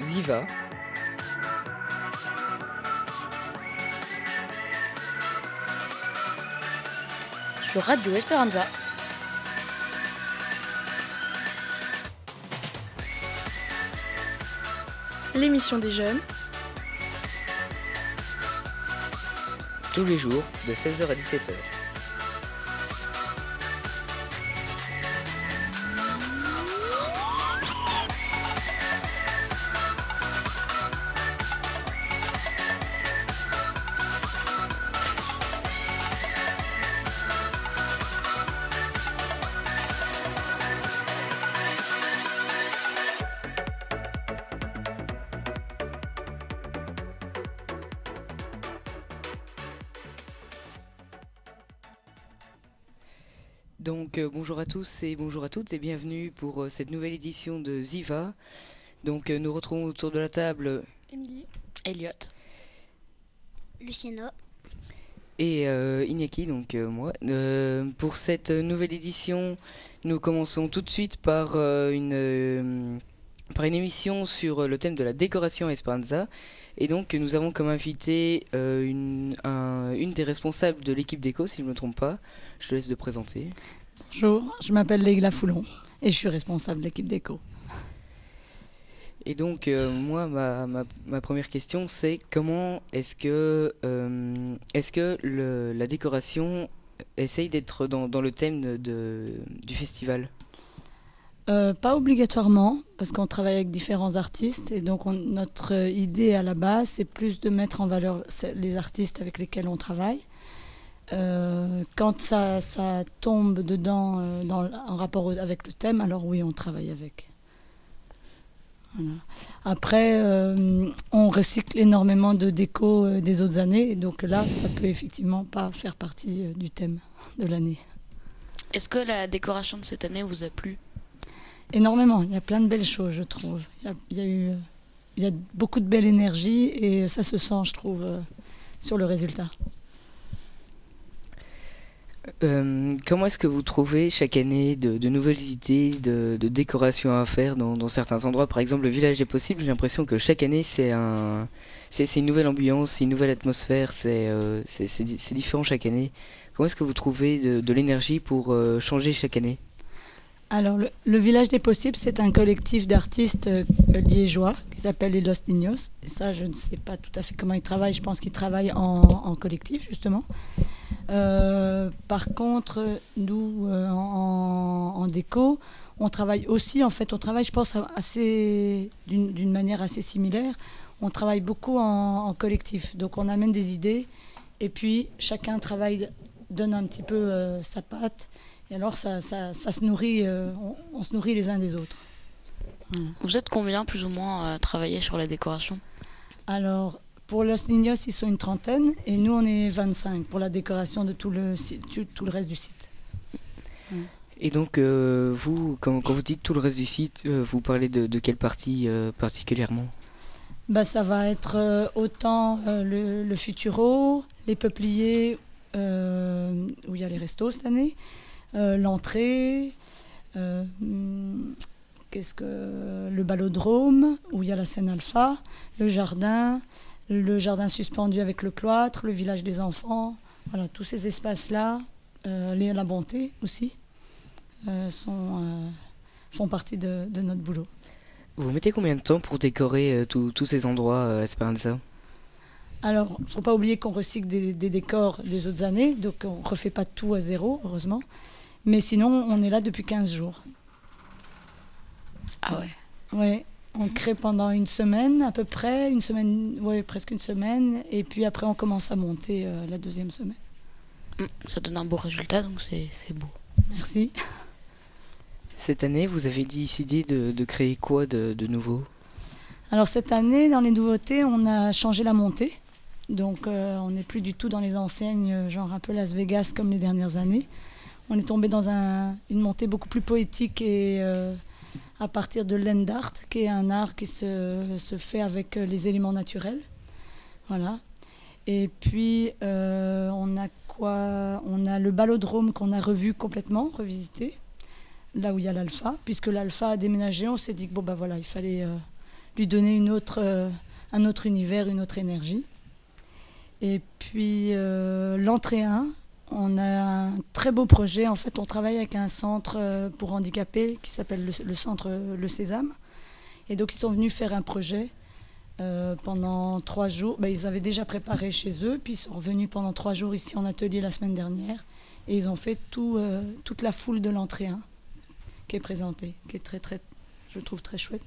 Ziva, sur Radio Esperanza. L'émission des jeunes. tous les jours de 16h à 17h. Donc bonjour à tous et bonjour à toutes et bienvenue pour cette nouvelle édition de Ziva. Donc nous retrouvons autour de la table Émilie, Elliot, Luciano et Iñaki, donc moi. Pour cette nouvelle édition, nous commençons tout de suite par une émission sur le thème de la décoration à Esperanza. Et donc nous avons comme invité une des responsables de l'équipe déco, si je ne me trompe pas. Je te laisse de présenter. Bonjour, je m'appelle Leila Foulon et je suis responsable de l'équipe déco. Et donc moi, ma première question, c'est comment est-ce que la décoration essaye d'être dans le thème du festival ? Pas obligatoirement, parce qu'on travaille avec différents artistes et donc notre idée à la base, c'est plus de mettre en valeur les artistes avec lesquels on travaille. Quand ça tombe dedans en rapport avec le thème, alors oui, on travaille avec. Voilà. Après, on recycle énormément de déco des autres années, et donc là, ça peut effectivement pas faire partie du thème de l'année. est-ce que la décoration de cette année vous a plu ? Énormément, il y a plein de belles choses, je trouve. Il y a beaucoup de belle énergie et ça se sent, je trouve, sur le résultat. Comment est-ce que vous trouvez chaque année de nouvelles idées de décoration à faire dans certains endroits ? Par exemple, le village des possibles, j'ai l'impression que chaque année c'est une nouvelle ambiance, c'est une nouvelle atmosphère, c'est différent chaque année. Comment est-ce que vous trouvez de l'énergie pour changer chaque année ? Alors, le Village des Possibles, c'est un collectif d'artistes liégeois qui s'appelle les Los Niños. Et ça, je ne sais pas tout à fait comment ils travaillent. Je pense qu'ils travaillent en collectif, justement. Par contre, nous, en déco, on travaille aussi, je pense, d'une manière assez similaire. On travaille beaucoup en collectif. Donc, on amène des idées et puis chacun donne un petit peu sa patte. Et alors, ça se nourrit, on se nourrit les uns des autres. Voilà. Vous êtes combien plus ou moins à travailler sur la décoration ? Alors, pour Los Niños, ils sont une trentaine et nous, on est 25 pour la décoration de tout le reste du site. Et donc, vous, quand vous dites tout le reste du site, vous parlez de quelle partie particulièrement ? Ça va être autant le Futuro, les Peupliers, où il y a les restos cette année, l'entrée, le ballodrome, où il y a la scène alpha, le jardin suspendu avec le cloître, le village des enfants. Voilà, tous ces espaces-là, la bonté aussi, font partie de notre boulot. Vous mettez combien de temps pour décorer tous ces endroits à Esperanza ? Alors, il ne faut pas oublier qu'on recycle des décors des autres années, donc on ne refait pas tout à zéro, heureusement. Mais sinon, on est là depuis 15 jours. Ah ouais ? Ouais, on crée pendant une semaine à peu près, presque une semaine, et puis après on commence à monter la deuxième semaine. Ça donne un beau résultat, donc c'est beau. Merci. Cette année, vous avez décidé de créer quoi de nouveau ? Alors cette année, dans les nouveautés, on a changé la montée. Donc on n'est plus du tout dans les enseignes, genre un peu Las Vegas comme les dernières années. On est tombé dans une montée beaucoup plus poétique et à partir de l'end art, qui est un art qui se fait avec les éléments naturels. Voilà. Et puis on a le ballodrome qu'on a revu complètement, revisité, là où il y a l'Alpha. Puisque l'Alpha a déménagé, on s'est dit que il lui donner un autre univers, une autre énergie. Et puis l'entrée 1, on a un très beau projet. En fait, on travaille avec un centre pour handicapés qui s'appelle le centre Le Sésame. Et donc, ils sont venus faire un projet pendant 3 jours. Ils avaient déjà préparé chez eux, puis ils sont revenus pendant 3 jours ici en atelier la semaine dernière. Et ils ont fait toute la foule de l'entrée 1 qui est présentée, qui est très, très, je trouve très chouette.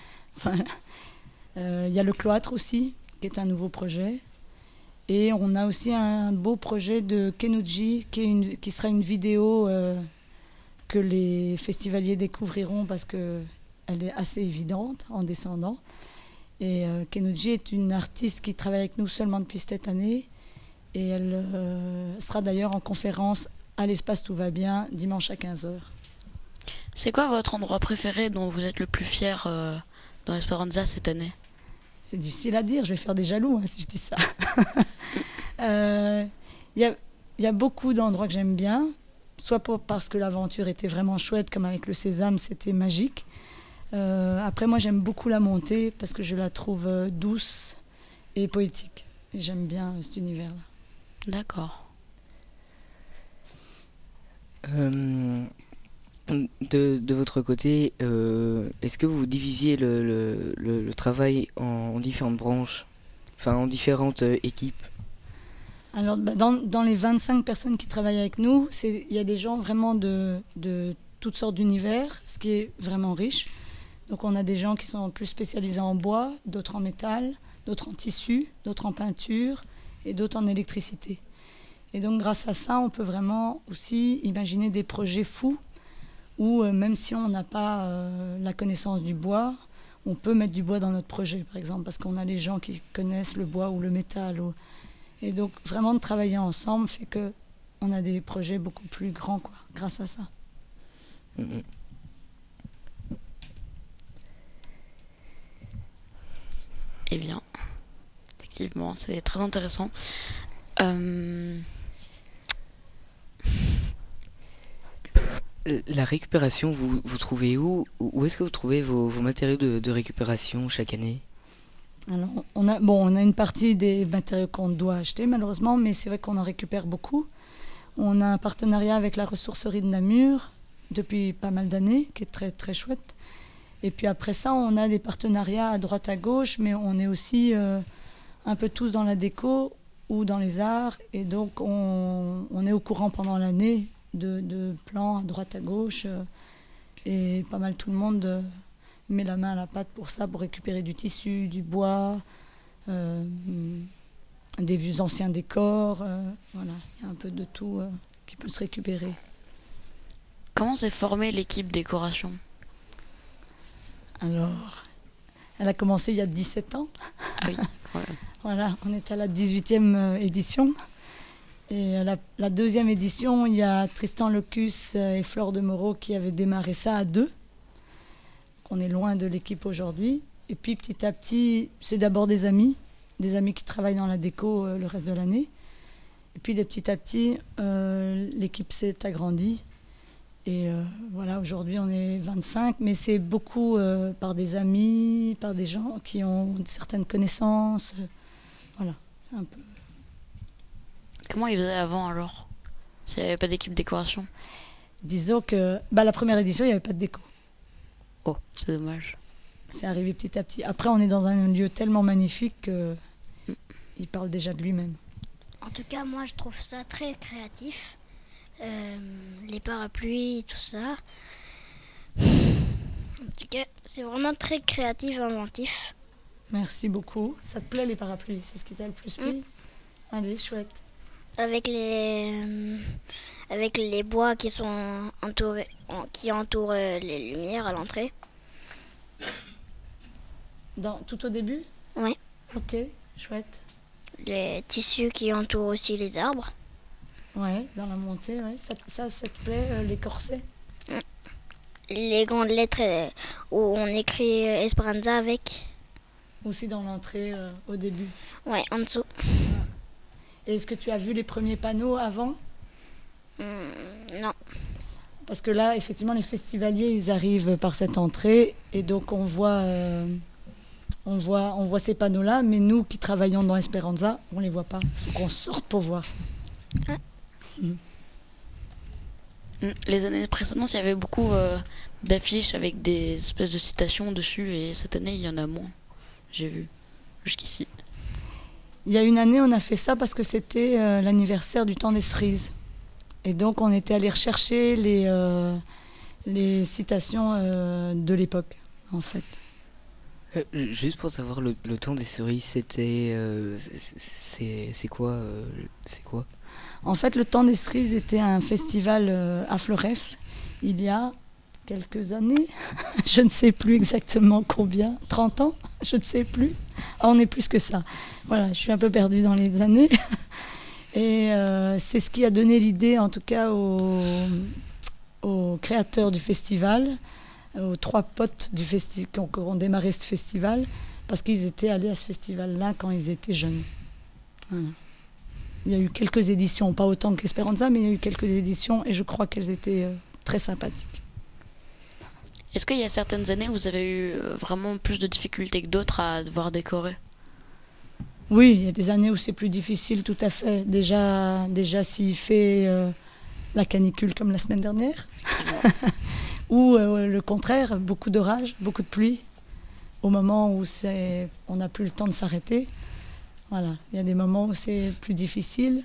Il y a le cloître aussi, qui est un nouveau projet. Et on a aussi un beau projet de Kenuji, qui sera une vidéo que les festivaliers découvriront parce qu'elle est assez évidente en descendant. Et Kenuji est une artiste qui travaille avec nous seulement depuis cette année. Et elle sera d'ailleurs en conférence à l'Espace Tout va bien, dimanche à 15h. C'est quoi votre endroit préféré dont vous êtes le plus fier dans Esperanza cette année? C'est difficile à dire, je vais faire des jaloux si je dis ça. Il y a beaucoup d'endroits que j'aime bien, soit parce que l'aventure était vraiment chouette, comme avec le Sésame, c'était magique. Après, moi, j'aime beaucoup la montée parce que je la trouve douce et poétique. Et j'aime bien cet univers-là. D'accord. De votre côté, est-ce que vous divisiez le travail en différentes branches, enfin en différentes équipes? Alors, dans les 25 personnes qui travaillent avec nous, il y a des gens vraiment de toutes sortes d'univers, ce qui est vraiment riche. Donc on a des gens qui sont plus spécialisés en bois, d'autres en métal, d'autres en tissu, d'autres en peinture et d'autres en électricité. Et donc grâce à ça, on peut vraiment aussi imaginer des projets fous où même si on n'a pas la connaissance du bois, on peut mettre du bois dans notre projet, par exemple, parce qu'on a les gens qui connaissent le bois ou le métal. Et donc vraiment de travailler ensemble fait qu'on a des projets beaucoup plus grands, quoi, grâce à ça. Mm-hmm. Eh bien, effectivement, c'est très intéressant. La récupération, vous trouvez où? Où est-ce que vous trouvez vos matériaux de récupération chaque année? Alors, on a une partie des matériaux qu'on doit acheter, malheureusement, mais c'est vrai qu'on en récupère beaucoup. On a un partenariat avec la ressourcerie de Namur depuis pas mal d'années, qui est très, très chouette. Et puis après ça, on a des partenariats à droite à gauche, mais on est aussi un peu tous dans la déco ou dans les arts. Et donc, on est au courant pendant l'année de plans à droite à gauche. Et pas mal tout le monde met la main à la pâte pour ça, pour récupérer du tissu, du bois, des vieux anciens décors. Voilà, il y a un peu de tout qui peut se récupérer. Comment s'est formée l'équipe décoration? Alors, elle a commencé il y a 17 ans. Ah oui, ouais. Voilà, on est à la 18e édition. Et la deuxième édition, il y a Tristan Locus et Flore de Moreau qui avaient démarré ça à 2. On est loin de l'équipe aujourd'hui. Et puis petit à petit, c'est d'abord des amis qui travaillent dans la déco le reste de l'année. Et puis petit à petit, l'équipe s'est agrandie. Et voilà, aujourd'hui on est 25, mais c'est beaucoup par des amis, par des gens qui ont certaines connaissances. Voilà, c'est un peu... Comment ils faisaient avant alors? S'il n'y avait pas d'équipe décoration? Disons que la première édition, il n'y avait pas de déco. Oh, c'est dommage. C'est arrivé petit à petit. Après, on est dans un lieu tellement magnifique qu'il parle déjà de lui-même. En tout cas, moi, je trouve ça très créatif. Les parapluies, tout ça. En tout cas, c'est vraiment très créatif, inventif. Merci beaucoup. Ça te plaît les parapluies? C'est ce qui t'a le plus plu? Allez, chouette. Avec les bois qui sont qui entourent les lumières à l'entrée. Tout au début? Oui. Ok, chouette. Les tissus qui entourent aussi les arbres. Ouais, dans la montée, ouais. Ça te plaît, les corsets? Les grandes lettres où on écrit Esperanza avec. Aussi dans l'entrée, au début? Ouais, en dessous. Et est-ce que tu as vu les premiers panneaux avant? Non. Parce que là, effectivement, les festivaliers, ils arrivent par cette entrée. Et donc, on voit On voit ces panneaux-là, mais nous qui travaillons dans Esperanza, on ne les voit pas. Il faut qu'on sorte pour voir ça. Les années précédentes, il y avait beaucoup d'affiches avec des espèces de citations dessus, et cette année, il y en a moins. J'ai vu jusqu'ici. Il y a une année, on a fait ça parce que c'était l'anniversaire du temps des cerises. Et donc, on était allé rechercher les citations de l'époque, en fait. Juste pour savoir, le temps des cerises, c'était... c'est quoi En fait, le temps des cerises était un festival à Floref, il y a quelques années. Je ne sais plus exactement combien. 30 ans? Je ne sais plus. Ah, on est plus que ça. Voilà, je suis un peu perdue dans les années. Et c'est ce qui a donné l'idée, en tout cas, aux créateurs du festival, aux 3 potes qui ont démarré ce festival, parce qu'ils étaient allés à ce festival-là quand ils étaient jeunes. Voilà. Il y a eu quelques éditions, pas autant qu'Esperanza, mais il y a eu quelques éditions et je crois qu'elles étaient très sympathiques. Est-ce qu'il y a certaines années où vous avez eu vraiment plus de difficultés que d'autres à devoir décorer? Oui, il y a des années où c'est plus difficile, tout à fait. Déjà s'il fait la canicule comme la semaine dernière, ou le contraire, beaucoup d'orage, beaucoup de pluie, au moment où on n'a plus le temps de s'arrêter. Voilà, il y a des moments où c'est plus difficile.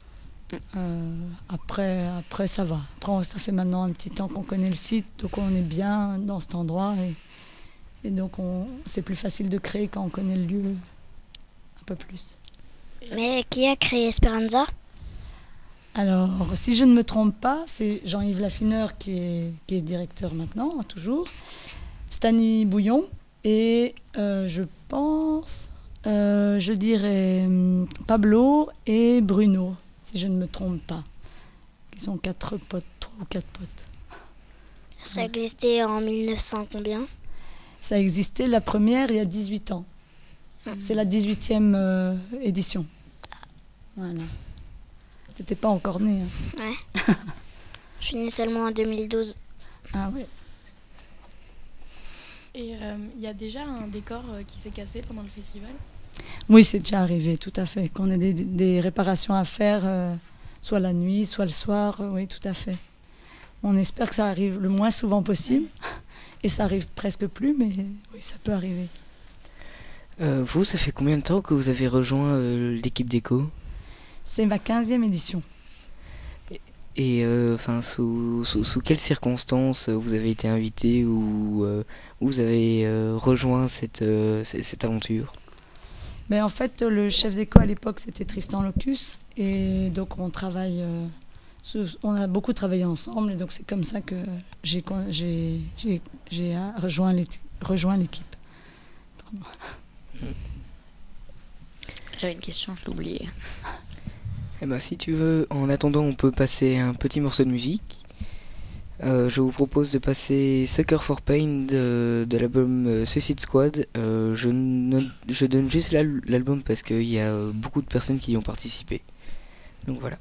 Après, ça va. Après, ça fait maintenant un petit temps qu'on connaît le site, donc on est bien dans cet endroit. Et donc, c'est plus facile de créer quand on connaît le lieu un peu plus. Mais qui a créé Esperanza? Alors, si je ne me trompe pas, c'est Jean-Yves Laffineur qui est directeur maintenant, toujours. Stani Bouillon et je pense... je dirais Pablo et Bruno, si je ne me trompe pas. Ils sont 3 ou 4 potes. Ça existait en 1900 combien? Ça existait la première il y a 18 ans. C'est la 18e édition. Voilà. T'étais pas encore né. Hein. Ouais. Je suis née seulement en 2012. Ah oui. Et il y a déjà un décor qui s'est cassé pendant le festival? Oui, c'est déjà arrivé, tout à fait. Qu'on ait des réparations à faire, soit la nuit, soit le soir, oui, tout à fait. On espère que ça arrive le moins souvent possible. Et ça arrive presque plus, mais oui, ça peut arriver. Vous, ça fait combien de temps que vous avez rejoint l'équipe déco? C'est ma 15e édition. Et sous quelles circonstances vous avez été invité ou vous avez rejoint cette aventure? En fait, le chef déco à l'époque, c'était Tristan Locus. Et donc, on a beaucoup travaillé ensemble. Et donc, c'est comme ça que j'ai rejoint l'équipe. Pardon. J'avais une question, je l'ai oubliée. Eh ben, si tu veux, en attendant, on peut passer un petit morceau de musique. Je vous propose de passer Sucker for Pain de l'album Suicide Squad. Je donne juste l'album parce qu'il y a beaucoup de personnes qui y ont participé. Donc voilà.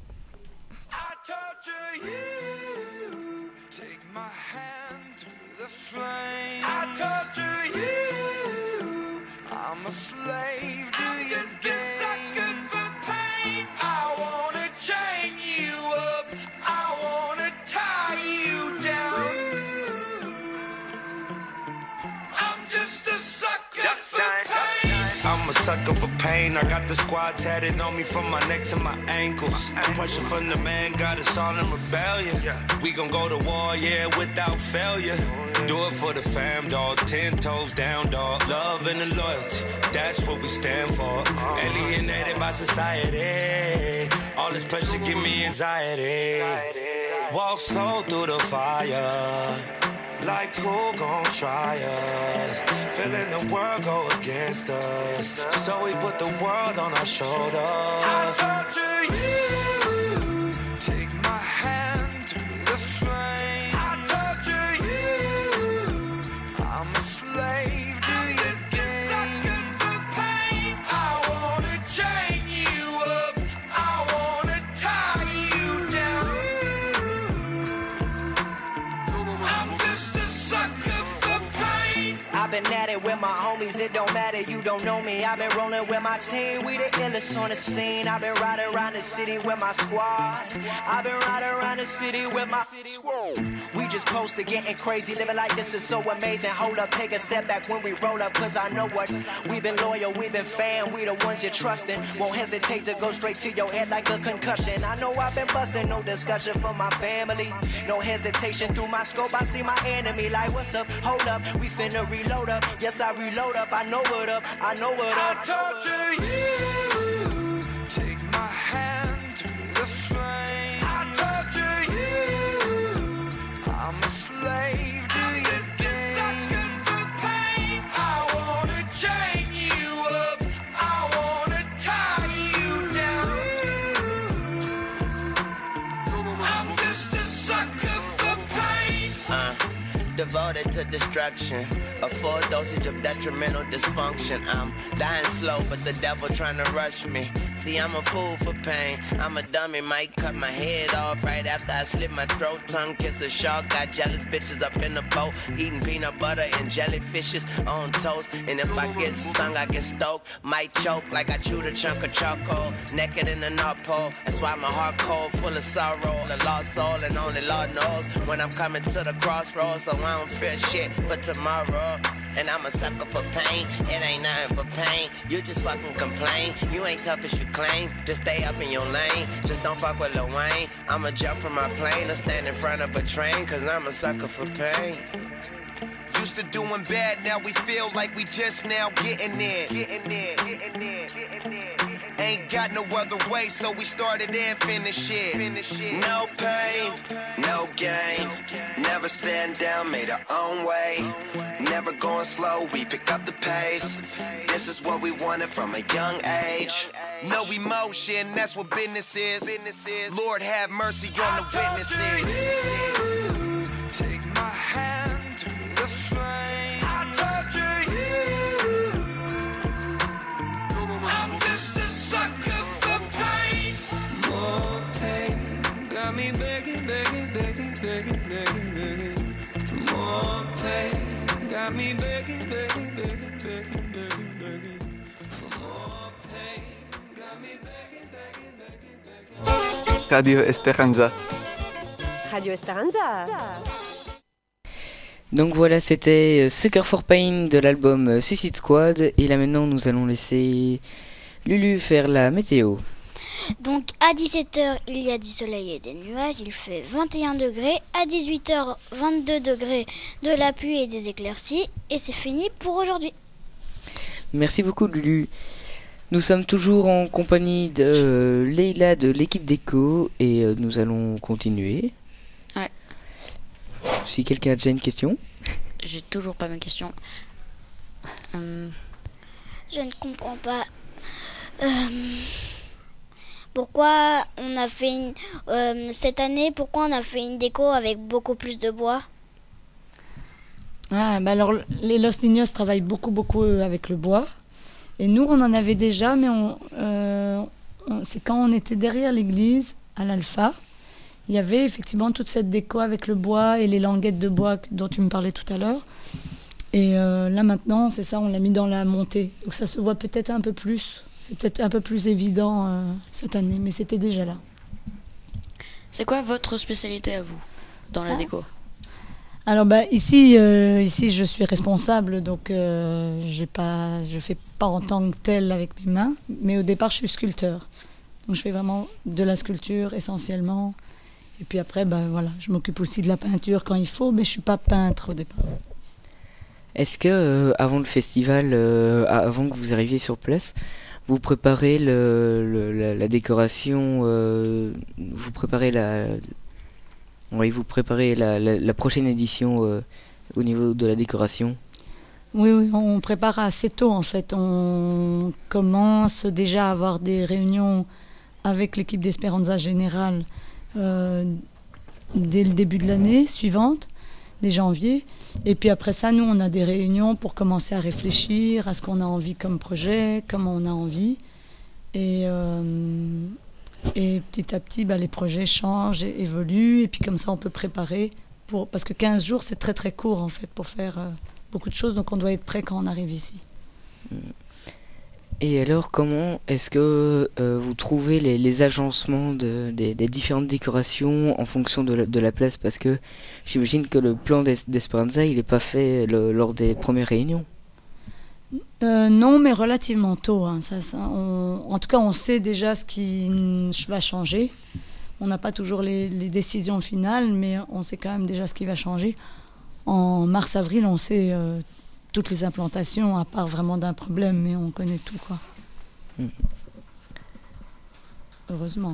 I'm a sucker for pain. I got the squad tatted on me from my neck to my ankles. Pressure from the man got us all in rebellion. We gon' go to war, yeah, without failure. Do it for the fam, dog. 10 toes down, dog. Love and the loyalty, that's what we stand for. Alienated by society. All this pressure give me anxiety. Walk slow through the fire. Like who gon' try us? Feeling the world go against us. So we put the world on our shoulders. I torture you. Take my hand through the flame. I torture you. I'm a slave to your games. Pain. I wanna chain you up. I wanna tie you down. I'm just a sucker for pain. I've been at it with my homies, it don't matter, you don't know me. I've been rolling with my team, we the illest on the scene. I've been riding around the city with my squad. I've been riding around the city with my squad. We just close to getting crazy, living like this is so amazing. Hold up, take a step back when we roll up, cause I know what. We've been loyal, we've been fan, we the ones you're trusting. Won't hesitate to go straight to your head like a concussion. I know I've been busting, no discussion for my family. No hesitation through my scope, I see my enemy like, what's up, hold up, we finna reload up. Yes, I reload up, I know what up, I know what up. I torture you, take my hand through the flame. I torture you, I'm a slave to your game. I wanna chain you up, I wanna tie you down. I'm just a sucker for pain. Devoted to destruction, a full dosage of detrimental dysfunction. I'm dying slow, but the devil trying to rush me. See, I'm a fool for pain. I'm a dummy, might cut my head off right after I slit my throat. Tongue kiss a shark, got jealous bitches up in the boat, eating peanut butter and jellyfishes on toast. And if I get stung, I get stoked. Might choke like I chewed a chunk of charcoal. Naked in the North Pole, that's why my heart cold, full of sorrow. A lost soul, and only Lord knows when I'm coming to the crossroads. So I don't fear shit but tomorrow. And I'm a sucker for pain, it ain't nothing but pain. You just fucking complain, you ain't tough as you claim. Just stay up in your lane, just don't fuck with Lil Wayne. I'ma jump from my plane or stand in front of a train, cause I'm a sucker for pain. Used to doing bad, now we feel like we just now getting there. Ain't got no other way, so we started and finished it. No pain, no gain. Never stand down, made our own way. Never going slow, we pick up the pace. This is what we wanted from a young age. No emotion, that's what business is. Lord have mercy on the witnesses. Take my hand through the flame. I torture you. I'm just a sucker for pain. More pain got me begging, begging, begging, begging, begging, begging. For more pain got me begging, begging, begging, begging, begging, begging. For more pain got me begging, begging, begging, begging. Radio Esperanza. Radio Esperanza. Donc voilà, c'était Sucker for Pain de l'album Suicide Squad. Et là maintenant, nous allons laisser Lulu faire la météo. Donc à 17h, il y a du soleil et des nuages, il fait 21 degrés. À 18h, 22 degrés, de la pluie et des éclaircies. Et c'est fini pour aujourd'hui. Merci beaucoup Lulu. Nous sommes toujours en compagnie de Leïla de l'équipe d'écho et nous allons continuer. Ouais. Si quelqu'un a déjà une question. J'ai toujours pas ma question. Je ne comprends pas. Pourquoi on a fait cette année, pourquoi on a fait une déco avec beaucoup plus de bois? Alors les Los Niños travaillent beaucoup avec le bois. Et nous, on en avait déjà, mais c'est quand on était derrière l'église, à l'Alpha. Il y avait effectivement toute cette déco avec le bois et les languettes de bois dont tu me parlais tout à l'heure. Et là maintenant, c'est ça, on l'a mis dans la montée. Donc ça se voit peut-être un peu plus. C'est peut-être un peu plus évident cette année, mais c'était déjà là. C'est quoi votre spécialité à vous dans la déco? Alors ici je suis responsable, donc je fais pas en tant que tel avec mes mains, mais au départ je suis sculpteur. Donc je fais vraiment de la sculpture essentiellement. Et puis après, je m'occupe aussi de la peinture quand il faut, mais je suis pas peintre au départ. Est-ce que avant le festival, avant que vous arriviez sur place, vous préparez la décoration, vous préparez vous préparez la prochaine édition au niveau de la décoration? Oui, on prépare assez tôt en fait. On commence déjà à avoir des réunions avec l'équipe d'Esperanza Générale dès le début de l'année suivante, dès janvier. Et puis après ça, nous, on a des réunions pour commencer à réfléchir à ce qu'on a envie comme projet, comment on a envie. Et petit à petit, les projets changent et évoluent. Et puis comme ça, on peut préparer. Parce que 15 jours, c'est très très court en fait pour faire beaucoup de choses, donc on doit être prêt quand on arrive ici. Et alors, comment est-ce que vous trouvez les agencements des différentes décorations en fonction de la place? Parce que j'imagine que le plan d'Esperanza, il n'est pas fait lors des premières réunions. Non, mais relativement tôt. Hein. En tout cas, on sait déjà ce qui va changer. On n'a pas toujours les décisions finales, mais on sait quand même déjà ce qui va changer. En mars-avril, on sait toutes les implantations, à part vraiment d'un problème, mais on connaît tout, quoi. Heureusement.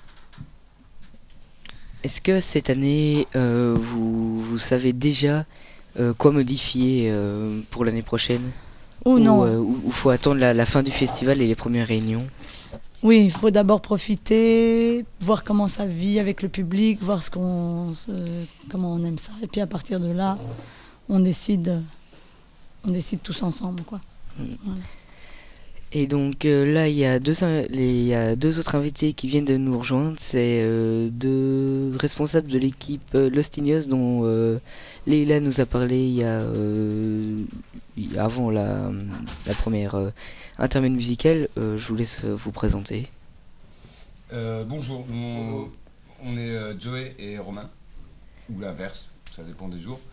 Est-ce que cette année, vous savez déjà quoi modifier pour l'année prochaine? Ou non. Ou faut attendre la fin du festival et les premières réunions? Oui, il faut d'abord profiter, voir comment ça vit avec le public, voir comment on aime ça. Et puis à partir de là, on décide tous ensemble, quoi. Voilà. Et donc là, il y a deux autres invités qui viennent de nous rejoindre. C'est deux responsables de l'équipe Los Niños dont Leila nous a parlé avant la première intermède musicale. Je vous laisse vous présenter. Bonjour, on est Joey et Romain, ou l'inverse, ça dépend des jours.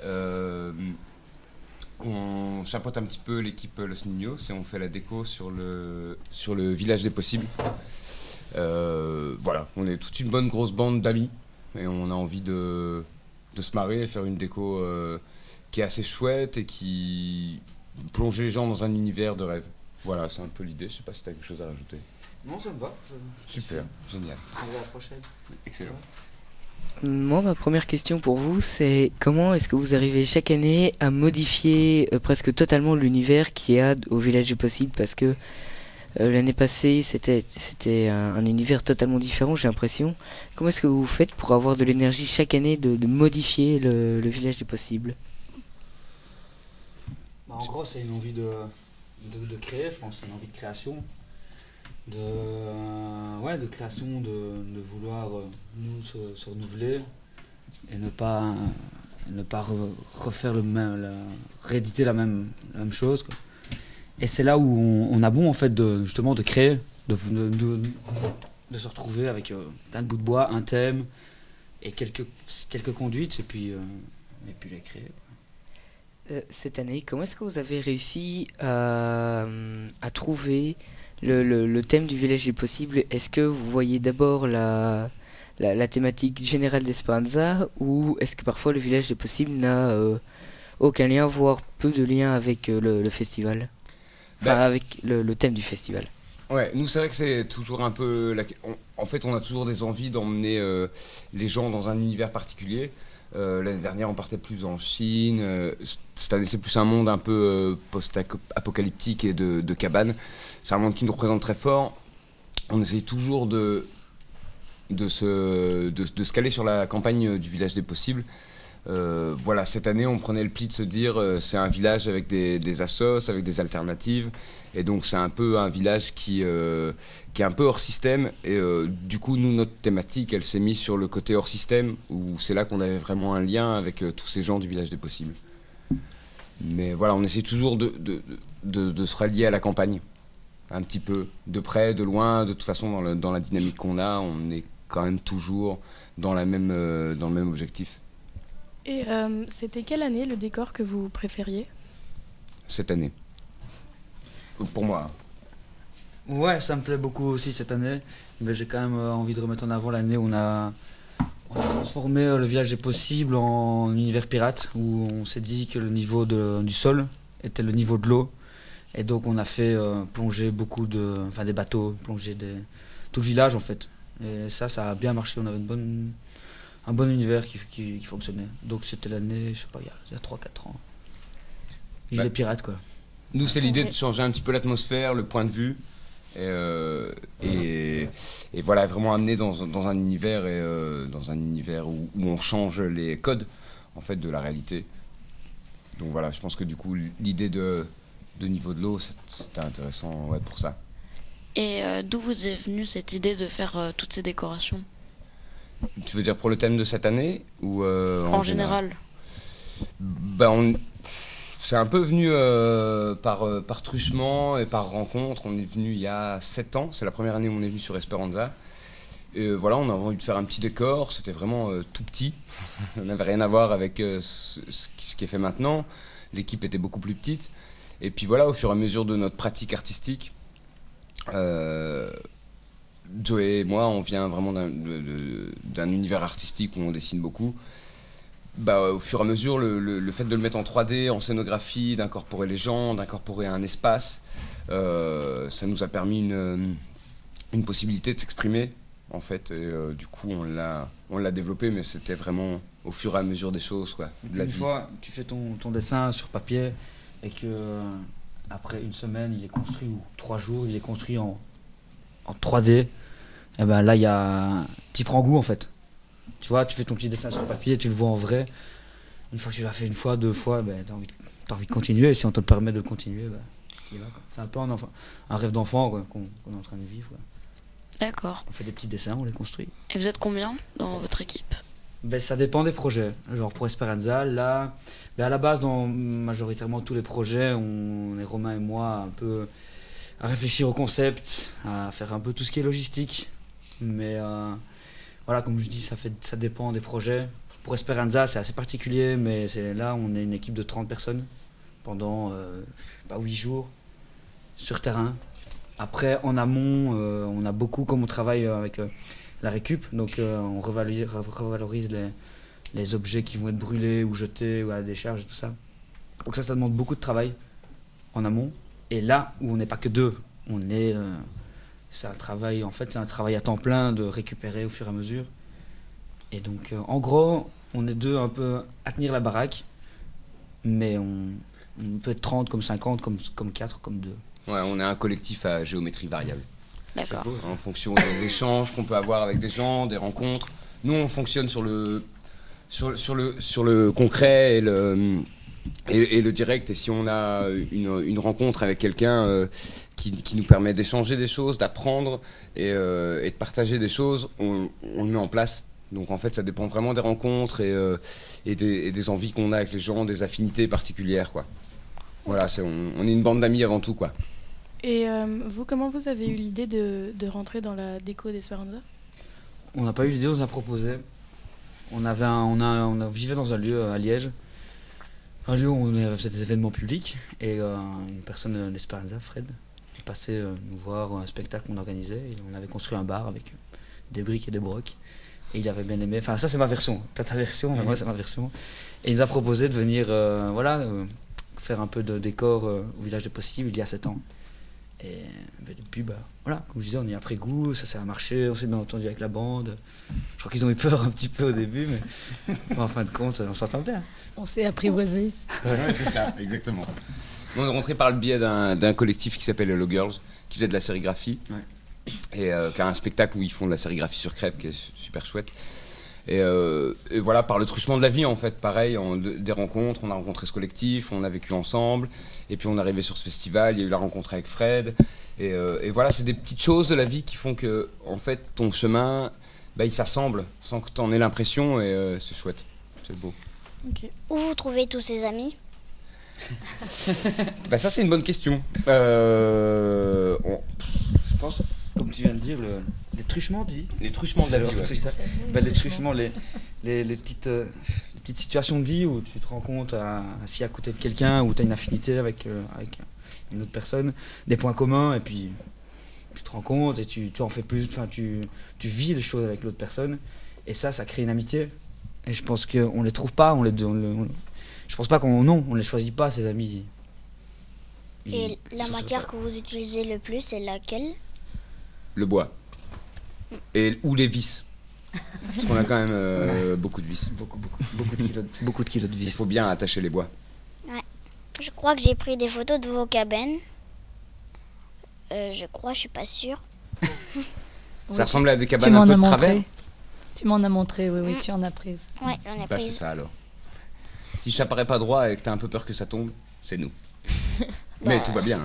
On chapeaute un petit peu l'équipe Los Niños et on fait la déco sur le village des possibles. Voilà, on est toute une bonne grosse bande d'amis et on a envie de se marrer et faire une déco qui est assez chouette et qui plonge les gens dans un univers de rêve. Voilà, c'est un peu l'idée. Je sais pas si tu as quelque chose à rajouter. Non, ça me va. Super, génial. On va à la prochaine. Excellent. Moi, ma première question pour vous, c'est comment est-ce que vous arrivez chaque année à modifier presque totalement l'univers qu'il y a au Village du Possible? Parce que l'année passée, c'était un univers totalement différent, j'ai l'impression. Comment est-ce que vous faites pour avoir de l'énergie chaque année de modifier le Village du Possible? En gros, c'est une envie de créer, je pense. C'est une envie de création. De création, de vouloir nous se renouveler et ne pas refaire rééditer la même chose, quoi. Et c'est là où on a bon en fait justement de créer, de se retrouver avec plein de bouts de bois, un thème et quelques conduites et puis les créer. Cette année, comment est-ce que vous avez réussi à trouver le thème du Village des Possibles? Est-ce que vous voyez d'abord la thématique générale d'Esperanza ou est-ce que parfois le Village des Possibles n'a aucun lien, voire peu de lien avec le festival? Enfin, avec le thème du festival. Ouais, nous c'est vrai que c'est toujours un peu... En fait, on a toujours des envies d'emmener les gens dans un univers particulier. L'année dernière, on partait plus en Chine. Cette année, c'est plus un monde un peu post-apocalyptique et de cabane. C'est un monde qui nous représente très fort. On essaye toujours de se caler sur la campagne du Village des Possibles. Voilà, cette année, on prenait le pli de se dire c'est un village avec des assos, avec des alternatives. Et donc, c'est un peu un village qui est un peu hors système. Et du coup, nous, notre thématique, elle s'est mise sur le côté hors système, où c'est là qu'on avait vraiment un lien avec tous ces gens du Village des Possibles. Mais voilà, on essaie toujours de se rallier à la campagne. Un petit peu, de près, de loin. De toute façon, dans la dynamique qu'on a, on est quand même toujours dans le même objectif. Et c'était quelle année le décor que vous préfériez? Cette année. Pour moi. Ouais, ça me plaît beaucoup aussi cette année. Mais j'ai quand même envie de remettre en avant l'année où on a transformé le Village des Possibles en univers pirate, où on s'est dit que le niveau du sol était le niveau de l'eau. Et donc on a fait plonger des bateaux, plonger tout le village en fait. Et ça a bien marché, on avait un bon univers qui fonctionnait. Donc c'était l'année, je sais pas, il y a 3-4 ans. Les pirates quoi. Nous c'est l'idée de changer un petit peu l'atmosphère, le point de vue. Et voilà, vraiment amener dans un univers où on change les codes en fait de la réalité. Donc voilà, je pense que du coup l'idée de niveau de l'eau, c'était intéressant pour ça. Et d'où vous est venue cette idée de faire toutes ces décorations? Tu veux dire pour le thème de cette année ou en général? c'est un peu venu par truchement et par rencontre. On est venu il y a 7 ans, c'est la première année où on est venu sur Esperanza. Et voilà, on a envie de faire un petit décor, c'était vraiment tout petit, ça n'avait rien à voir avec ce qui est fait maintenant. L'équipe était beaucoup plus petite. Et puis voilà, au fur et à mesure de notre pratique artistique, Joey et moi, on vient vraiment d'un univers artistique où on dessine beaucoup. Au fur et à mesure, le fait de le mettre en 3D, en scénographie, d'incorporer les gens, d'incorporer un espace, ça nous a permis une possibilité de s'exprimer, en fait. Et, du coup, on l'a développé, mais c'était vraiment au fur et à mesure des choses, quoi, de la Une vie. fois, tu fais ton dessin sur papier et que après une semaine, il est construit, ou 3 jours, il est construit en 3D, et ben là, t'y prends goût, en fait. Tu vois, tu fais ton petit dessin sur papier, tu le vois en vrai. Une fois que tu l'as fait 1 fois, 2 fois, t'as envie de continuer. Et si on te permet de le continuer, tu y vas, quoi. C'est un peu un rêve d'enfant, quoi, qu'on est en train de vivre, quoi. D'accord. On fait des petits dessins, on les construit. Et vous êtes combien dans votre équipe? Ça dépend des projets. Genre pour Esperanza, là, à la base, dans majoritairement tous les projets, on est Romain et moi un peu à réfléchir au concept, à faire un peu tout ce qui est logistique. Mais voilà, comme je dis, ça dépend des projets. Pour Esperanza, c'est assez particulier, mais là, on est une équipe de 30 personnes pendant 8 jours sur terrain. Après, en amont, on a beaucoup, comme on travaille avec la récup, donc on revalorise les objets qui vont être brûlés ou jetés ou à la décharge et tout ça. Donc ça demande beaucoup de travail en amont. Et là où on n'est pas que 2, c'est un travail, en fait, c'est un travail à temps plein de récupérer au fur et à mesure. Et donc, en gros, on est 2 un peu à tenir la baraque, mais on peut être 30, comme 50, comme 4, comme 2. Ouais, on est un collectif à géométrie variable. D'accord. Beau, En fonction des échanges qu'on peut avoir avec des gens, des rencontres. Nous, on fonctionne sur le concret et le direct. Et si on a une rencontre avec quelqu'un qui nous permet d'échanger des choses, d'apprendre et de partager des choses, on le met en place. Donc en fait, ça dépend vraiment des rencontres et des envies qu'on a avec les gens, des affinités particulières, quoi. Voilà, on est une bande d'amis avant tout, quoi. Et vous, comment vous avez eu l'idée de rentrer dans la déco d'Esperanza? On n'a pas eu l'idée, on nous a proposé. On vivait dans un lieu à Liège, un lieu où on faisait des événements publics, et une personne d'Esperanza, Fred, est passé nous voir un spectacle qu'on organisait, et on avait construit un bar avec des briques et des brocs, et il avait bien aimé. Enfin, ça c'est ma version, t'as ta version, mais moi c'est ma version. Et il nous a proposé de venir faire un peu de décor au village des possibles il y a 7 ans. Et depuis, voilà, comme je disais, on y a pris goût, ça a marché, on s'est bien entendu avec la bande. Je crois qu'ils ont eu peur un petit peu au début, mais en fin de compte, on s'entend bien. On s'est apprivoisé. Ouais, c'est ça, exactement. On est rentré par le biais d'un collectif qui s'appelle Hello Girls, qui faisait de la sérigraphie, et qui a un spectacle où ils font de la sérigraphie sur crêpe, qui est super chouette. Et voilà, par le truchement de la vie, en fait, pareil, des rencontres, on a rencontré ce collectif, on a vécu ensemble, et puis on est arrivé sur ce festival, il y a eu la rencontre avec Fred, et voilà, c'est des petites choses de la vie qui font que, en fait, ton chemin, il s'assemble, sans que tu en aies l'impression, et c'est chouette, c'est beau. Okay. Où vous trouvez tous ces amis? Ça, c'est une bonne question. Je pense, comme tu viens de dire, les truchements, les truchements de la vie, les truchements, les petites situations de vie où tu te rends compte assis à côté de quelqu'un, où tu as une affinité avec une autre personne, des points communs, et puis tu te rends compte et tu en fais plus, tu vis les choses avec l'autre personne, et ça crée une amitié. Et je pense qu'on les trouve pas, je pense pas on les choisit pas, ces amis. Et la matière que vous utilisez le plus, c'est laquelle? Le bois. Ou les vis. Parce qu'on a quand même beaucoup de vis. Beaucoup de kilos de vis. Il faut bien attacher les bois. Ouais. Je crois que j'ai pris des photos de vos cabanes. Je suis pas sûre. Ça ressemble à des cabanes un peu de travers. Tu m'en as montré, oui, tu en as prise. Ouais, j'en ai prise. C'est ça alors. Si ça paraît pas droit et que t'as un peu peur que ça tombe, c'est nous. Mais tout va bien.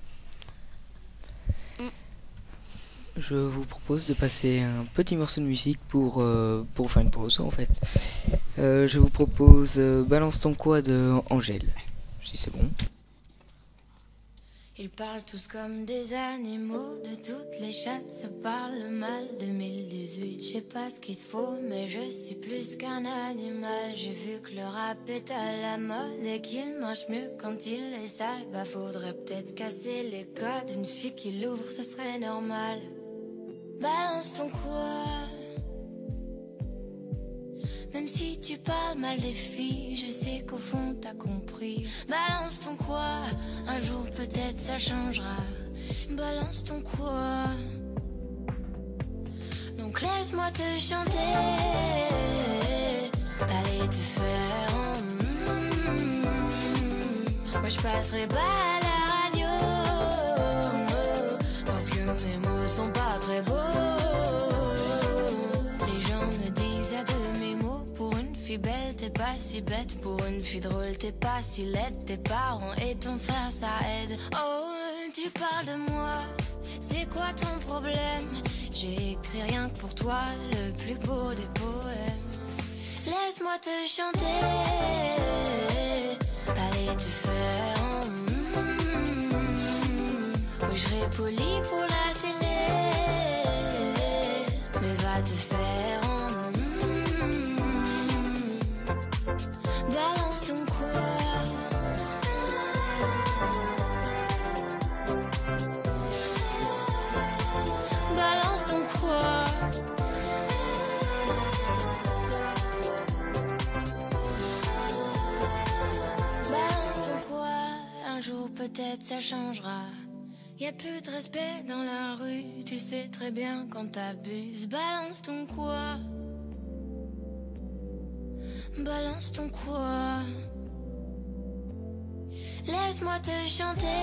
Je vous propose de passer un petit morceau de musique pour faire une pause en fait. Je vous propose Balance ton quoi de Angèle. si c'est bon. Ils parlent tous comme des animaux, de toutes les chattes, ça parle mal. 2018, je sais pas ce qu'il te faut, mais je suis plus qu'un animal. J'ai vu que le rap est à la mode et qu'il mange mieux quand il est sale. Bah faudrait peut-être casser les codes, une fille qui l'ouvre, ce serait normal. Balance ton quoi. Même si tu parles mal des filles, je sais qu'au fond t'as compris. Balance ton quoi, un jour peut-être ça changera. Balance ton quoi. Donc laisse-moi te chanter. Allez te faire Moi je passerai pas à la radio, parce que mes mots sont pas très beaux. Les gens me disent à demi-mot, pour une fille belle t'es pas si bête, pour une fille drôle t'es pas si laide. Tes parents et ton frère ça aide. Oh tu parles de moi, c'est quoi ton problème? J'ai écrit rien que pour toi, le plus beau des poèmes. Laisse-moi te chanter, allez te faire oui je serai poli pour la télé, mais va te faire balance ton quoi. Balance ton quoi. Balance ton quoi. Un jour peut-être ça changera. Y'a plus de respect dans la rue, tu sais très bien quand t'abuses. Balance ton quoi. Balance ton quoi. Laisse-moi te chanter,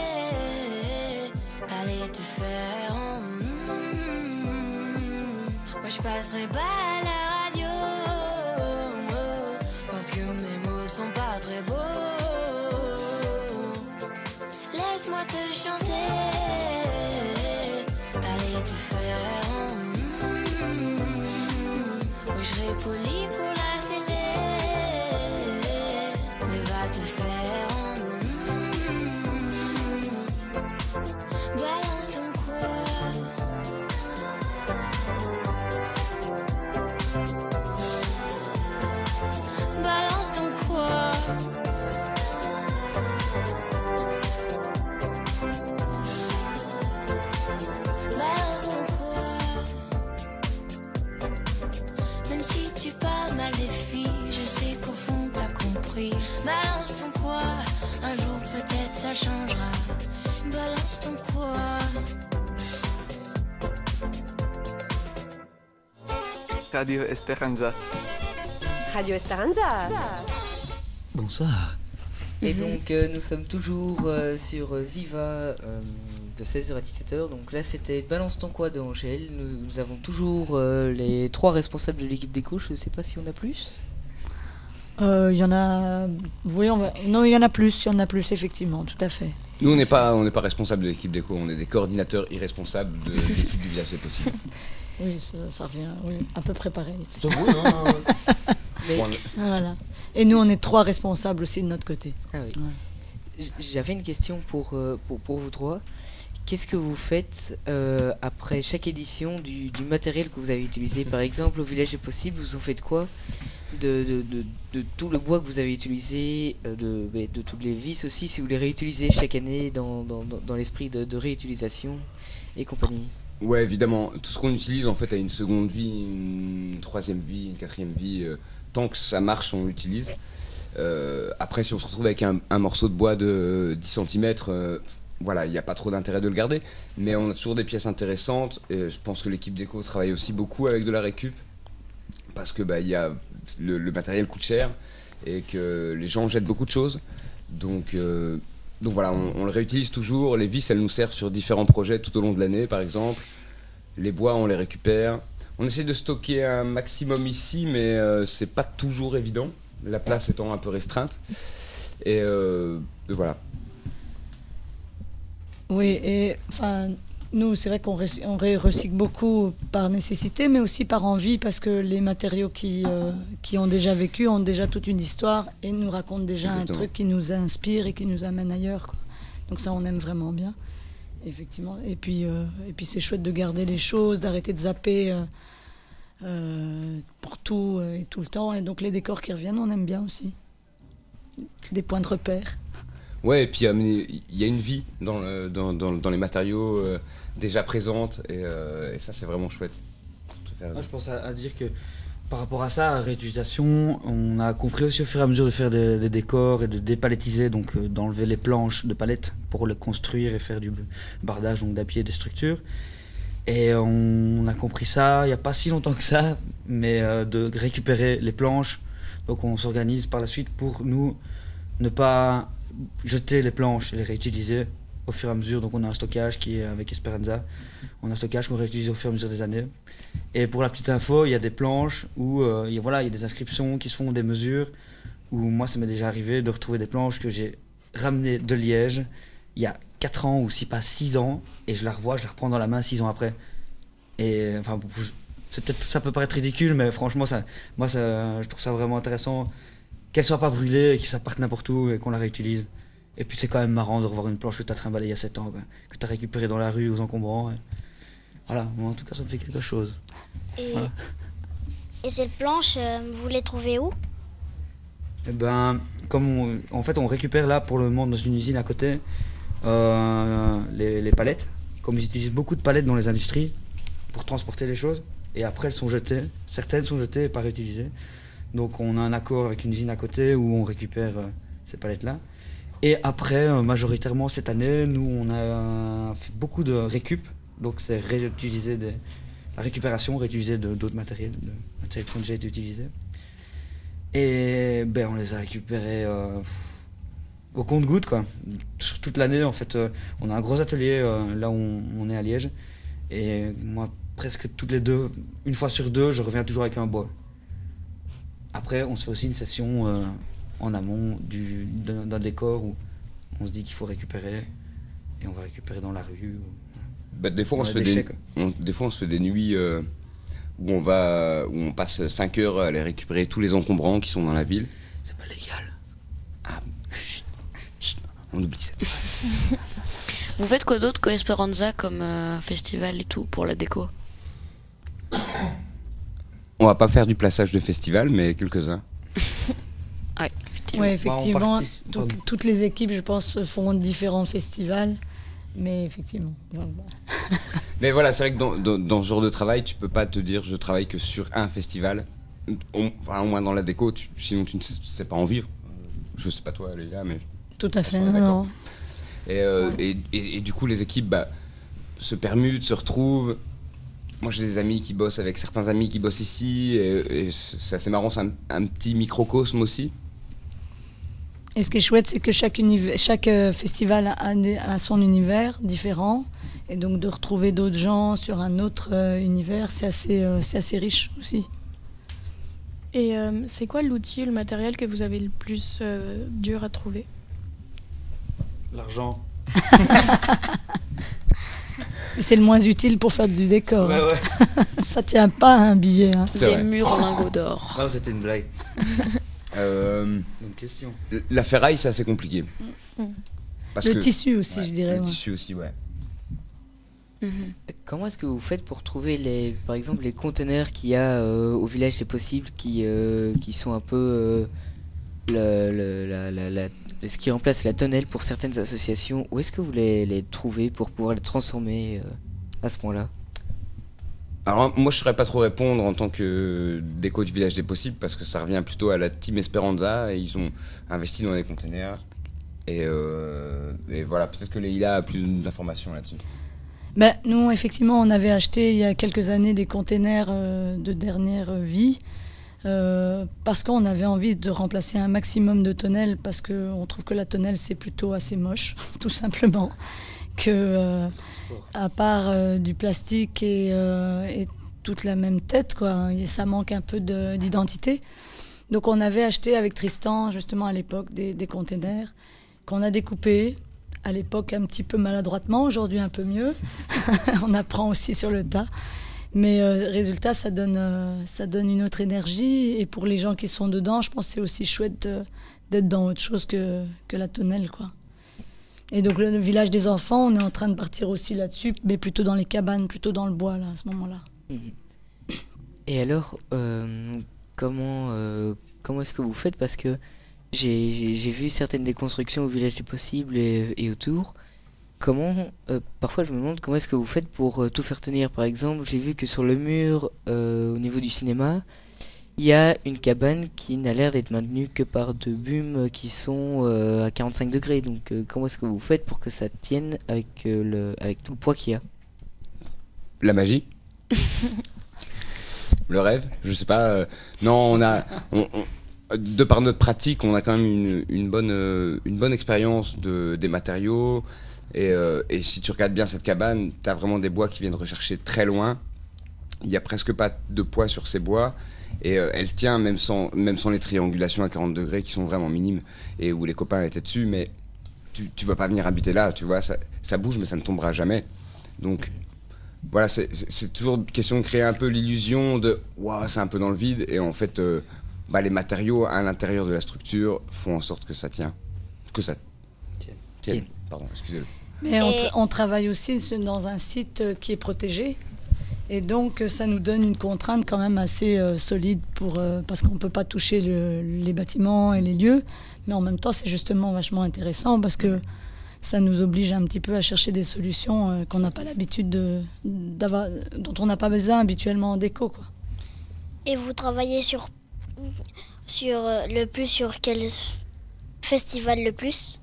allez te faire moi je passerai pas à la radio, parce que mes mots sont pas très beaux. Laisse-moi te chanter, allez te faire oui je serai poli pour la télé, mais va te faire balance ton quoi. Balance ton quoi. Balance ton quoi. Même si tu parles mal des filles, je sais qu'au fond t'as compris. Balance ton quoi. Un jour peut-être ça changera. Balance ton quoi. Radio Esperanza. Radio Esperanza. Bonsoir. Et donc nous sommes toujours sur Ziva de 16h à 17h. Donc là c'était Balance ton quoi de Angèle. Nous avons toujours les 3 responsables de l'équipe d'écho. Je ne sais pas si on a plus. Il y en a. Oui, non, il y en a plus. Il y en a plus, effectivement, tout à fait. Nous, on n'est pas responsable de l'équipe d'écho, on est des coordinateurs irresponsables de l'équipe du village des possibles. Oui, ça revient à peu près pareil. C'est bon, non Mais... Voilà. Et nous, on est 3 responsables aussi de notre côté. Ah oui. Ouais. J'avais une question pour vous 3. Qu'est-ce que vous faites après chaque édition du matériel que vous avez utilisé? Par exemple, au village des possibles, vous en faites quoi de tout le bois que vous avez utilisé, de toutes les vis aussi, si vous les réutilisez chaque année dans l'esprit de réutilisation et compagnie? Ouais, évidemment, tout ce qu'on utilise en fait a une seconde vie, une troisième vie, une quatrième vie. Tant que ça marche, on l'utilise. Après, si on se retrouve avec un morceau de bois de 10 cm, voilà, il n'y a pas trop d'intérêt de le garder. Mais on a toujours des pièces intéressantes. Et je pense que l'équipe d'éco travaille aussi beaucoup avec de la récup. Parce que le matériel coûte cher et que les gens jettent beaucoup de choses. Donc voilà, on le réutilise toujours. Les vis, elles nous servent sur différents projets tout au long de l'année, par exemple. Les bois, on les récupère. On essaie de stocker un maximum ici, mais c'est pas toujours évident, la place étant un peu restreinte. Et voilà. Oui, et enfin, Nous, c'est vrai qu'on recycle beaucoup par nécessité, mais aussi par envie, parce que les matériaux qui ont déjà vécu ont déjà toute une histoire et nous racontent déjà Exactement. un truc qui nous inspire et qui nous amène ailleurs, quoi. Donc ça, on aime vraiment bien, effectivement. Et puis c'est chouette de garder les choses, d'arrêter de zapper pour tout et tout le temps. Et donc les décors qui reviennent, on aime bien aussi. Des points de repère. Ouais, et puis il y a une vie dans les matériaux déjà présentes, et ça, c'est vraiment chouette. Moi, je pense à dire que par rapport à ça, à réutilisation, on a compris aussi au fur et à mesure de faire des décors et de dépalettiser, donc d'enlever les planches de palettes pour les construire et faire du bardage, donc d'appuyer des structures. Et on a compris ça il n'y a pas si longtemps que ça, mais de récupérer les planches. Donc on s'organise par la suite pour nous ne pas jeter les planches et les réutiliser au fur et à mesure. Donc on a un stockage qui est avec Esperanza. On a un stockage qu'on réutilise au fur et à mesure des années. Et pour la petite info, il y a des planches où il y a des inscriptions qui se font, des mesures, où moi ça m'est déjà arrivé de retrouver des planches que j'ai ramenées de Liège il y a 4 ans ou si pas 6 ans, et je la reprends dans la main 6 ans après. Et enfin, ça peut paraître ridicule, mais franchement, je trouve ça vraiment intéressant qu'elle soit pas brûlée et que ça parte n'importe où et qu'on la réutilise. Et puis c'est quand même marrant de revoir une planche que tu as trimballée il y a 7 ans, quoi, que tu as récupérée dans la rue aux encombrants. Voilà, moi en tout cas ça me fait quelque chose. Et, Voilà. et cette planche, vous les trouvez où? Eh ben, en fait on récupère là pour le moment dans une usine à côté les palettes. Comme ils utilisent beaucoup de palettes dans les industries pour transporter les choses, et après elles sont jetées, certaines sont jetées et pas réutilisées. Donc on a un accord avec une usine à côté où on récupère ces palettes-là. Et après, majoritairement cette année, nous on a fait beaucoup de récup. Donc c'est réutiliser la récupération, réutiliser d'autres matériels, de matériels qui ont déjà été utilisés. Et on les a récupérés au compte-gouttes, quoi. Sur toute l'année, en fait, on a un gros atelier là où on est à Liège. Et moi, presque toutes les 2, une fois sur 2, je reviens toujours avec un bois. Après, on se fait aussi une session en amont d'un décor où on se dit qu'il faut récupérer, et on va récupérer dans la rue. Des fois, on se fait des nuits où on passe 5 heures à aller récupérer tous les encombrants qui sont dans la ville. C'est pas légal. Ah, chut, on oublie ça. Vous faites quoi d'autre que Esperanza comme festival et tout pour la déco? On va pas faire du plaçage de festival, mais quelques-uns. Ouais, effectivement. Ouais, effectivement, toutes les équipes, je pense, font différents festivals. Mais effectivement. Mais voilà, c'est vrai que dans ce genre de travail, tu peux pas te dire je travaille que sur un festival. Au moins dans la déco, sinon tu ne sais pas en vivre. Je sais pas toi, Léa, mais... Tout à fait, non. Et du coup, les équipes se permutent, se retrouvent. Moi, j'ai des amis qui bossent avec certains amis qui bossent ici. Et c'est assez marrant, c'est un petit microcosme aussi. Et ce qui est chouette, c'est que chaque festival a son univers différent. Et donc de retrouver d'autres gens sur un autre univers, c'est assez riche aussi. Et c'est quoi l'outil, le matériel que vous avez le plus dur à trouver? L'argent. C'est le moins utile pour faire du décor. Ouais. Ça tient pas à un billet. Hein. Des murs en lingots d'or. Non, c'était une blague. Bonne question. La ferraille, c'est assez compliqué. Le tissu aussi, je dirais. Le tissu aussi, ouais. Comment est-ce que vous faites pour trouver par exemple les conteneurs qu'il y a au village des possibles qui sont un peu ce qui remplace la tonnelle pour certaines associations? Où est-ce que vous les trouvez pour pouvoir les transformer à ce point-là? Alors moi je saurais pas trop répondre en tant que déco du village des possibles, parce que ça revient plutôt à la team Esperanza, et ils ont investi dans des containers. Et voilà, peut-être que Leïla a plus d'informations là-dessus. Nous, effectivement, on avait acheté il y a quelques années des containers de dernière vie parce qu'on avait envie de remplacer un maximum de tonnelles, parce qu'on trouve que la tonnelle, c'est plutôt assez moche, tout simplement. À part du plastique et toute la même tête, quoi, et ça manque un peu d'identité. Donc on avait acheté avec Tristan, justement à l'époque, des containers qu'on a découpés à l'époque un petit peu maladroitement, aujourd'hui un peu mieux. On apprend aussi sur le tas. Mais résultat, ça donne une autre énergie. Et pour les gens qui sont dedans, je pense que c'est aussi chouette d'être dans autre chose que la tonnelle, quoi. Et donc le village des enfants, on est en train de partir aussi là-dessus, mais plutôt dans les cabanes, plutôt dans le bois, là, à ce moment-là. Et alors, comment est-ce que vous faites? Parce que j'ai vu certaines déconstructions au village du possible et autour. Parfois je me demande comment est-ce que vous faites pour tout faire tenir. Par exemple, j'ai vu que sur le mur, au niveau du cinéma, il y a une cabane qui n'a l'air d'être maintenue que par 2 bumes qui sont à 45 degrés. Donc comment est-ce que vous faites pour que ça tienne avec tout le poids qu'il y a? La magie. Le rêve, je sais pas. Non, de par notre pratique, on a quand même une bonne expérience des matériaux. Et si tu regardes bien cette cabane, tu as vraiment des bois qui viennent rechercher très loin. Il n'y a presque pas de poids sur ces bois. Et elle tient même sans les triangulations à 40 degrés qui sont vraiment minimes et où les copains étaient dessus. Mais tu vas pas venir habiter là, tu vois. Ça bouge, mais ça ne tombera jamais. Donc voilà, c'est toujours une question de créer un peu l'illusion de « waouh, c'est un peu dans le vide ». Et en fait, les matériaux à l'intérieur de la structure font en sorte que ça tient. Que ça tienne. Pardon, excusez-le. Mais on travaille aussi dans un site qui est protégé. Et donc, ça nous donne une contrainte quand même assez solide parce qu'on ne peut pas toucher les bâtiments et les lieux. Mais en même temps, c'est justement vachement intéressant parce que ça nous oblige un petit peu à chercher des solutions qu'on n'a pas l'habitude d'avoir, dont on n'a pas besoin habituellement en déco, quoi. Et vous travaillez sur quel festival le plus?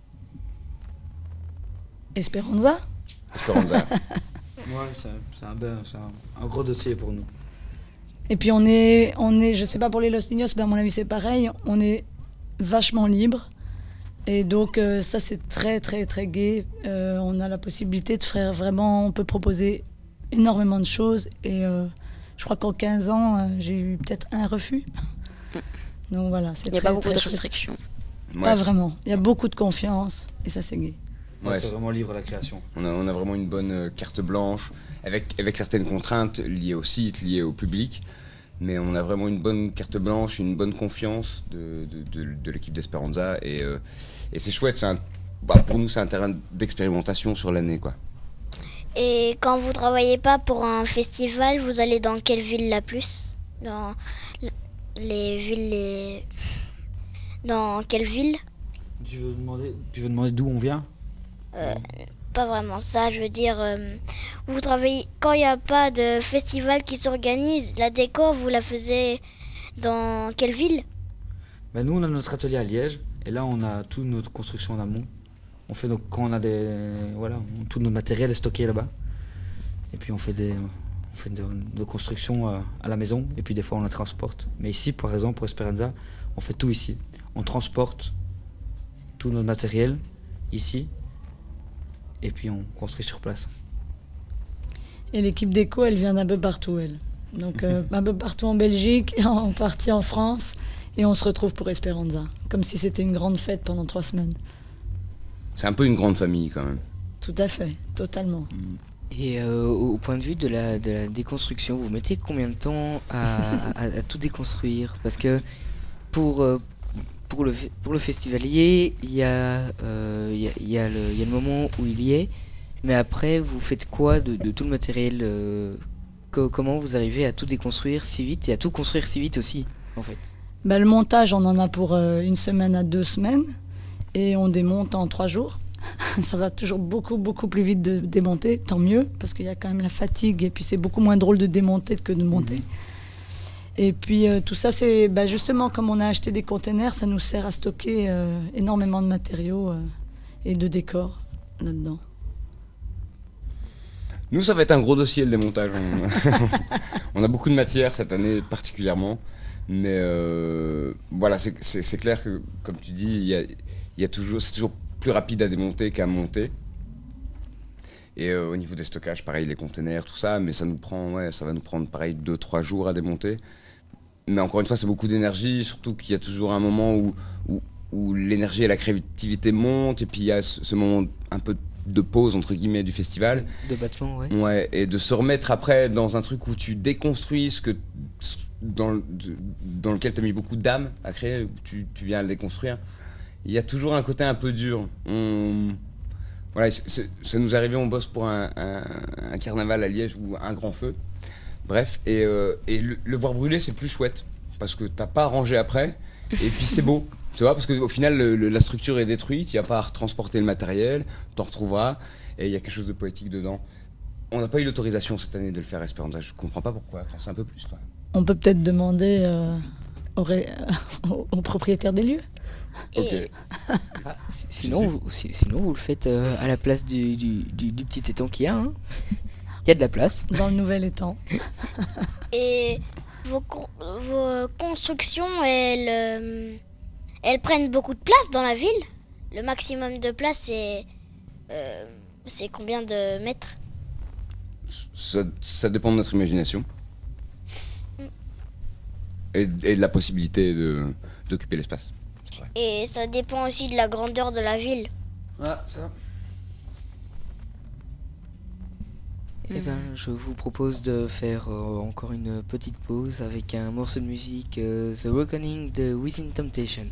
Esperanza. Ouais, c'est un gros dossier pour nous. Et puis on est, je sais pas pour les Los Niños, mais à mon avis c'est pareil, on est vachement libre. Et donc ça c'est très très très gai. On a la possibilité de faire vraiment, on peut proposer énormément de choses. Et je crois qu'en 15 ans, j'ai eu peut-être un refus. Donc voilà, c'est très, il n'y a pas beaucoup de chouette. restrictions. Pas vraiment, il y a beaucoup de confiance et ça c'est gai. Ouais, c'est vraiment libre à la création. On a vraiment une bonne carte blanche, avec certaines contraintes liées au site, liées au public. Mais on a vraiment une bonne carte blanche, une bonne confiance de l'équipe d'Esperanza. Et c'est chouette, pour nous c'est un terrain d'expérimentation sur l'année, quoi. Et quand vous travaillez pas pour un festival, vous allez dans quelle ville la plus? Dans quelle ville? Tu veux demander d'où on vient? Pas vraiment ça, je veux dire, vous travaillez quand il n'y a pas de festival qui s'organise, la déco, vous la faisiez dans quelle ville? Nous, on a notre atelier à Liège, et là, on a toute notre construction en amont. On fait quand on a tout notre matériel est stocké là-bas. Et puis on fait de construction à la maison, et puis des fois on la transporte. Mais ici, par exemple, pour Esperanza, on fait tout ici. On transporte tout notre matériel ici, et puis on construit sur place. Et l'équipe déco, elle vient d'un peu partout, elle. Donc un peu partout en Belgique, en partie en France, et on se retrouve pour Esperanza, comme si c'était une grande fête pendant 3 semaines. C'est un peu une grande famille quand même. Tout à fait, totalement. Et au point de vue de la déconstruction, vous mettez combien de temps à tout déconstruire? Parce que pour le festivalier, il y a le moment où il y est, mais après, vous faites quoi de tout le matériel? Comment vous arrivez à tout déconstruire si vite et à tout construire si vite aussi, en fait? Le montage, on en a pour 1 semaine à 2 semaines, et on démonte en 3 jours. Ça va toujours beaucoup, beaucoup plus vite de démonter, tant mieux, parce qu'il y a quand même la fatigue, et puis c'est beaucoup moins drôle de démonter que de monter. Et puis tout ça, c'est justement, comme on a acheté des containers, ça nous sert à stocker énormément de matériaux et de décors là-dedans. Nous, ça va être un gros dossier, le démontage. On a beaucoup de matière cette année particulièrement. Mais voilà, c'est clair que, comme tu dis, c'est toujours plus rapide à démonter qu'à monter. Et au niveau des stockages, pareil, les containers, tout ça, mais ça va nous prendre pareil 2-3 jours à démonter. Mais encore une fois, c'est beaucoup d'énergie, surtout qu'il y a toujours un moment où où l'énergie et la créativité montent, et puis il y a ce moment un peu de pause entre guillemets du festival. De battement, ouais. Ouais, et de se remettre après dans un truc où tu déconstruis dans lequel tu as mis beaucoup d'âme à créer, où tu viens à le déconstruire. Il y a toujours un côté un peu dur. Voilà, ça nous est arrivé, on bosse pour un carnaval à Liège ou un grand feu. Bref, et le voir brûler, c'est plus chouette, parce que t'as pas rangé après, et puis c'est beau. Tu vois, parce qu'au final, la structure est détruite, il n'y a pas à retransporter le matériel, t'en retrouveras, et il y a quelque chose de poétique dedans. On n'a pas eu l'autorisation cette année de le faire, Esperanza. Je comprends pas pourquoi, c'est un peu plus, quoi. On peut peut-être demander au propriétaire des lieux. Ok. Ah, sinon, vous le faites à la place du petit étang qu'il y a. Hein. Il y a de la place. Dans le nouvel étang. Et vos constructions, elles prennent beaucoup de place dans la ville. Le maximum de place, c'est combien de mètres? Ça dépend de notre imagination. Et de la possibilité d'occuper l'espace. Et ça dépend aussi de la grandeur de la ville. Ah, ça. Eh ben, je vous propose de faire encore une petite pause avec un morceau de musique, The Reckoning de Within Temptation.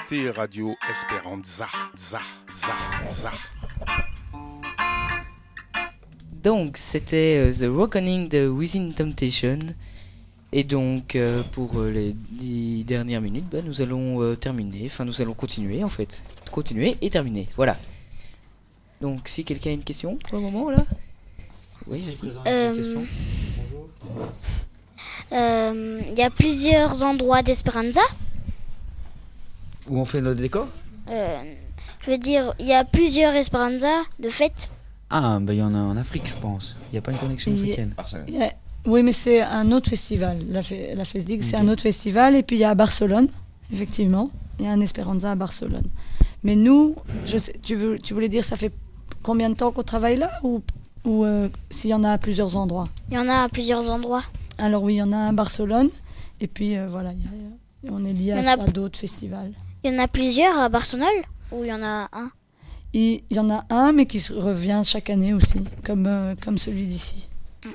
écoutez Radio Esperanza. Donc, c'était The Reckoning de Within Temptation. Et donc, pour les 10 dernières minutes, nous allons terminer. Enfin, nous allons continuer, en fait. Continuer et terminer. Voilà. Donc, si quelqu'un a une question pour le moment, là. Oui, question. Bonjour. Il y a plusieurs endroits d'Esperanza. Où on fait notre décor? Je veux dire, il y a plusieurs Esperanza de fête. Ah, il y en a en Afrique, je pense. Il n'y a pas une connexion africaine. Oui, mais c'est un autre festival. La FESDIG, c'est un autre festival. Et puis il y a à Barcelone, effectivement. Il y a un Esperanza à Barcelone. Mais nous, tu voulais dire, ça fait combien de temps qu'on travaille là ou s'il y en a à plusieurs endroits? Il y en a à plusieurs endroits. Alors oui, il y en a un à Barcelone. Et puis voilà, on est lié à d'autres festivals. Il y en a plusieurs à Barcelone ou il y en a un? Il y en a un, mais qui revient chaque année aussi, comme celui d'ici.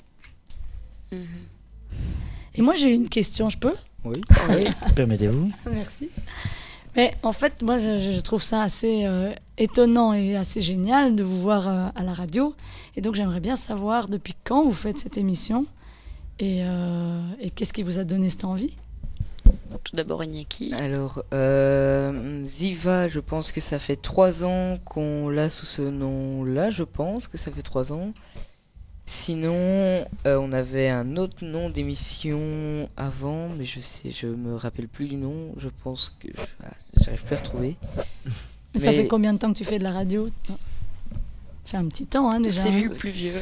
Et moi, j'ai une question, je peux? Oui. Permettez-vous. Merci. Mais en fait, moi, je trouve ça assez étonnant et assez génial de vous voir à la radio. Et donc, j'aimerais bien savoir depuis quand vous faites cette émission et qu'est-ce qui vous a donné cette envie? Tout d'abord, Iñaki. Alors, Ziva, je pense que ça fait 3 ans qu'on l'a sous ce nom-là. Je pense que ça fait 3 ans. Sinon, on avait un autre nom d'émission avant, mais je me rappelle plus du nom. Je pense que j'arrive plus à retrouver. Mais ça fait combien de temps que tu fais de la radio? Ça fait un petit temps, déjà. C'est vu le plus vieux.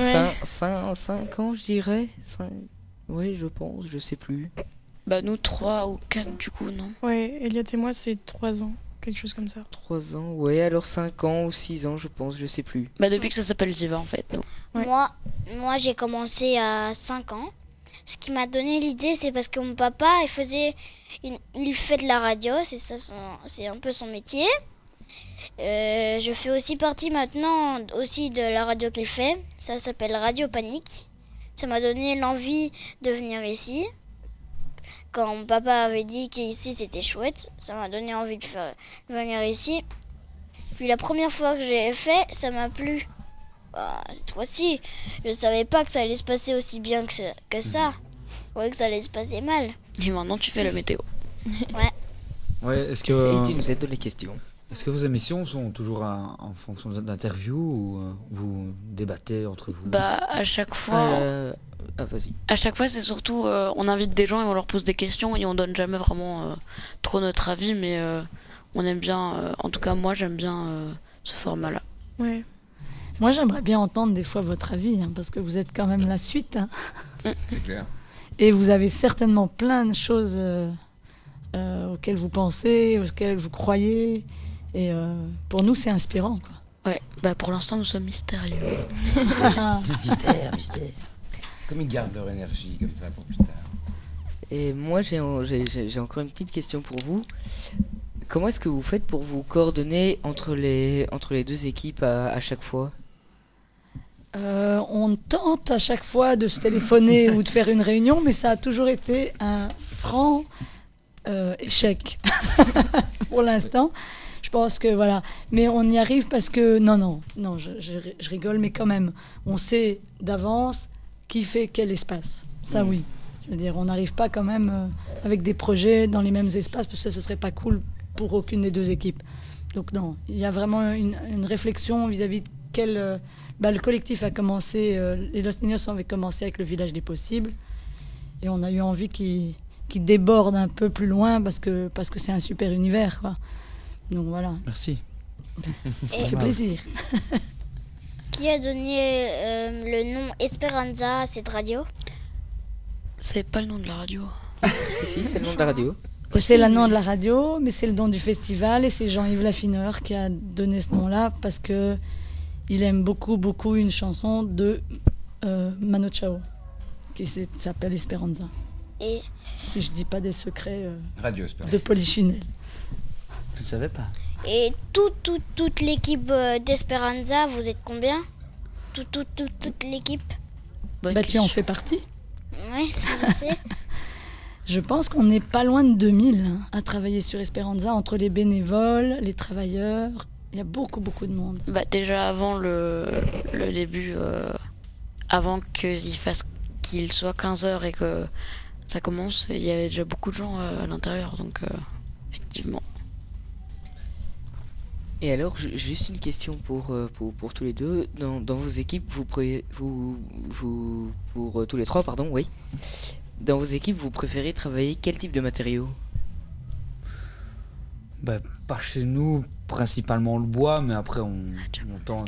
5 ans, je dirais. Oui, je pense, je sais plus. Nous 3 ou 4 du coup, non? Ouais, Elliot et moi c'est 3 ans, quelque chose comme ça. 3 ans, ouais, alors 5 ans ou 6 ans, je pense, je sais plus. Depuis que ça s'appelle Ziva en fait, nous. Ouais. Moi j'ai commencé à 5 ans. Ce qui m'a donné l'idée, c'est parce que mon papa, il fait de la radio, c'est un peu son métier. Je fais aussi partie maintenant aussi de la radio qu'il fait. Ça s'appelle Radio Panique. Ça m'a donné l'envie de venir ici. Quand mon papa avait dit qu'ici c'était chouette, ça m'a donné envie de venir ici. Puis la première fois que j'ai fait, ça m'a plu. Cette fois-ci, je savais pas que ça allait se passer aussi bien que ça. Je croyais que ça allait se passer mal. Et maintenant tu fais la météo. Ouais, Et tu nous aides dans les questions. Est-ce que vos émissions sont toujours en fonction d'interviews ou vous débattez entre vous? À chaque fois... vas-y. À chaque fois, c'est surtout on invite des gens et on leur pose des questions et on donne jamais vraiment trop notre avis, mais on aime bien, en tout cas moi j'aime bien ce format-là. Ouais. Moi j'aimerais bien entendre des fois votre avis, parce que vous êtes quand même la suite. C'est clair. Et vous avez certainement plein de choses auxquelles vous pensez, auxquelles vous croyez. Et pour nous, c'est inspirant, quoi. Ouais, pour l'instant, nous sommes mystérieux. Mystère. Comme ils gardent leur énergie comme ça pour plus tard. Et moi, j'ai encore une petite question pour vous. Comment est-ce que vous faites pour vous coordonner entre les 2 équipes à chaque fois? On tente à chaque fois de se téléphoner ou de faire une réunion, mais ça a toujours été un franc échec pour l'instant. Je pense que voilà, mais on y arrive parce que non, je rigole, mais quand même, on sait d'avance qui fait quel espace. Ça oui, je veux dire, on n'arrive pas quand même avec des projets dans les mêmes espaces parce que ça, ce serait pas cool pour aucune des 2 équipes. Donc non, il y a vraiment une réflexion vis-à-vis de quel... le collectif a commencé, les Los Niños avaient commencé avec le Village des Possibles et on a eu envie qu'il déborde un peu plus loin parce que c'est un super univers, quoi. Donc voilà. Merci. Ça fait plaisir. Qui a donné le nom Esperanza à cette radio? C'est pas le nom de la radio. Si, c'est le nom de la radio. C'est le nom de la radio, mais c'est le nom du festival et c'est Jean-Yves Laffineur qui a donné ce nom-là parce que il aime beaucoup, beaucoup une chanson de Manu Chao qui s'appelle Esperanza. Et si je dis pas des secrets Radio de Polichinelle. Tu ne savais pas? Et toute l'équipe d'Esperanza, vous êtes combien? Toute l'équipe? Tu en fais partie? Oui, je sais. Je pense qu'on n'est pas loin de 2000 à travailler sur Esperanza, entre les bénévoles, les travailleurs. Il y a beaucoup de monde. Déjà avant le début, avant qu'il soit 15h et que ça commence, il y avait déjà beaucoup de gens à l'intérieur, donc effectivement. Et alors, juste une question pour tous les deux. Dans vos équipes, pour tous les trois, pardon, oui. Dans vos équipes, vous préférez travailler quel type de matériaux ? Par chez nous, principalement le bois, mais après on tente.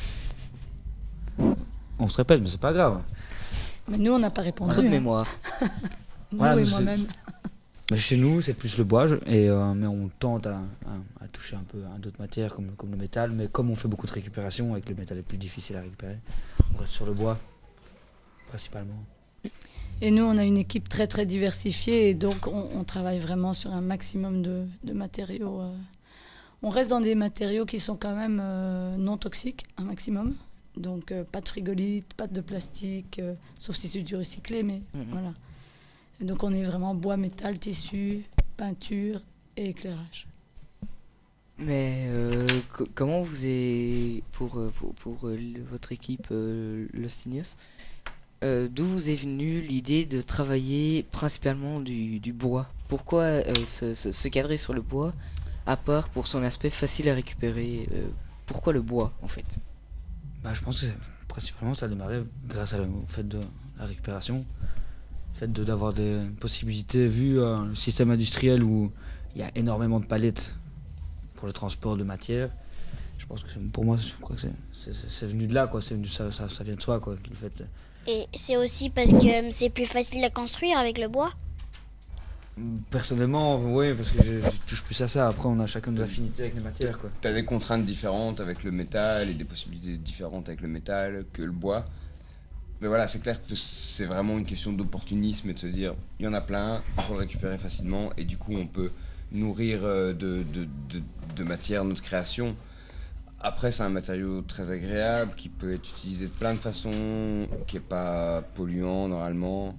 On se répète, mais c'est pas grave. Mais nous, on n'a pas répondu. Trop de mémoire. Nous Voilà, et moi-même. Chez nous, c'est plus le bois, mais on tente à toucher un peu à d'autres matières comme le métal. Mais comme on fait beaucoup de récupération et que le métal est plus difficile à récupérer, on reste sur le bois, principalement. Et nous, on a une équipe très très diversifiée et donc on travaille vraiment sur un maximum de matériaux. On reste dans des matériaux qui sont quand même non toxiques, un maximum. Donc pas de frigolite, pas de plastique, sauf si c'est du recyclé, mais voilà. Et donc on est vraiment bois, métal, tissu, peinture et éclairage. Mais comment vous est pour votre équipe Los Niños, d'où vous est venue l'idée de travailler principalement du bois ? Pourquoi se cadrer sur le bois, à part pour son aspect facile à récupérer ? Pourquoi le bois en fait ? Je pense que principalement ça a démarré grâce au fait de la récupération, le fait d'avoir des possibilités vu le système industriel où il y a énormément de palettes pour le transport de matière. Je pense que pour moi, je crois que c'est venu de là, quoi. C'est venu, ça vient de soi, quoi. Le fait. Et c'est aussi parce que c'est plus facile à construire avec le bois ? Personnellement, oui, parce que je touche plus à ça. Après, on a chacun nos affinités avec les matières, quoi. T'as des contraintes différentes avec le métal et des possibilités différentes avec le métal que le bois. Mais voilà, c'est clair que c'est vraiment une question d'opportunisme et de se dire, il y en a plein, on peut le récupérer facilement et du coup, on peut nourrir de matière notre création. Après, c'est un matériau très agréable qui peut être utilisé de plein de façons, qui n'est pas polluant normalement.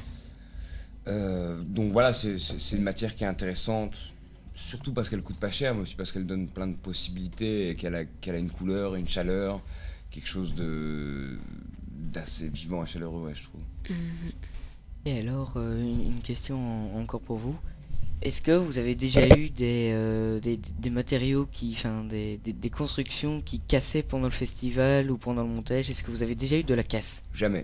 Donc voilà, c'est une matière qui est intéressante, surtout parce qu'elle coûte pas cher, mais aussi parce qu'elle donne plein de possibilités et qu'elle a une couleur, une chaleur, quelque chose d'assez vivant et chaleureux, ouais, je trouve. Et alors, une question encore pour vous. Est-ce que vous avez déjà eu des matériaux des constructions qui cassaient pendant le festival ou pendant le montage ? Est-ce que vous avez déjà eu de la casse ? Jamais.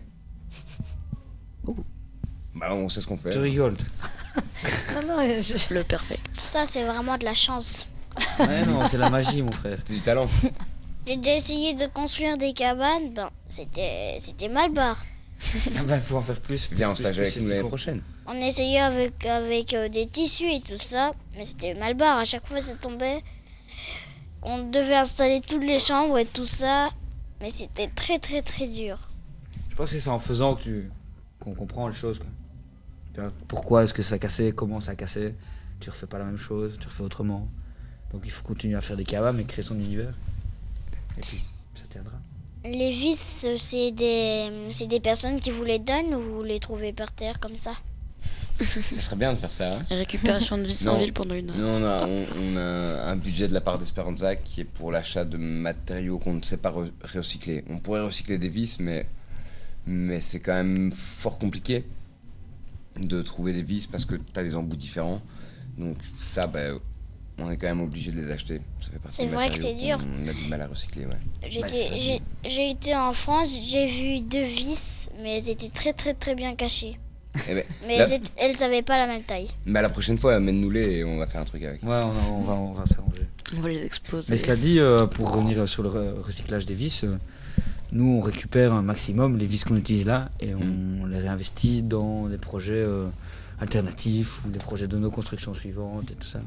Oh. On sait ce qu'on fait. Tu rigoles. Non, le perfect. Ça, c'est vraiment de la chance. Ouais, non, c'est la magie, mon frère. C'est du talent. J'ai déjà essayé de construire des cabanes, c'était mal barre. Faut en faire plus. Viens en stage avec nous l'année prochaine. On essayait avec des tissus et tout ça, mais c'était mal barre. À chaque fois, ça tombait. On devait installer toutes les chambres et tout ça, mais c'était très très très dur. Je pense que c'est en faisant qu'on comprend les choses, quoi. Pourquoi est-ce que ça a cassé, comment ça a cassé, tu refais pas la même chose, tu refais autrement. Donc il faut continuer à faire des cabanes et créer son univers. Et puis ça tiendra. Les vis, c'est des personnes qui vous les donnent ou vous les trouvez par terre comme ça ? Ça serait bien de faire ça. Hein. Récupération de vis en ville pendant une heure. Nous, on a un budget de la part d'Esperanza qui est pour l'achat de matériaux qu'on ne sait pas recycler. On pourrait recycler des vis, mais c'est quand même fort compliqué de trouver des vis parce que tu as des embouts différents. Donc ça, on est quand même obligé de les acheter. Ça fait partie c'est vrai que c'est dur. On a du mal à recycler, ouais. J'ai été en France, j'ai vu 2 vis, mais elles étaient très très très bien cachées. Mais elles n'avaient pas la même taille. La prochaine fois, amène-nous-les et on va faire un truc avec. Ouais, on va s'arranger. On va les exposer. Mais cela dit, pour revenir sur le recyclage des vis, nous on récupère un maximum les vis qu'on utilise là et on les réinvestit dans des projets alternatifs ou des projets de nos constructions suivantes et tout ça.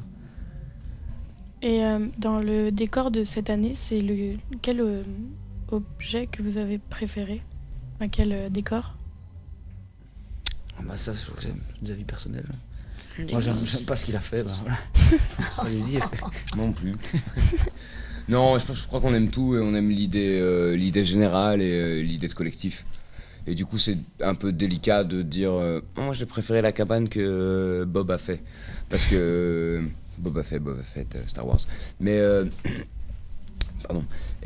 Et dans le décor de cette année, c'est quel objet que vous avez préféré ? Quel décor ? Ça, je trouve que c'est des avis personnels. Moi, j'aime pas ce qu'il a fait. Voilà. Fallait dire. Non plus. Non, je crois qu'on aime tout et on aime l'idée générale et l'idée de collectif. Et du coup, c'est un peu délicat de dire moi j'ai préféré la cabane que Boba Fett. Parce que. Boba Fett, Star Wars. Mais. Pardon.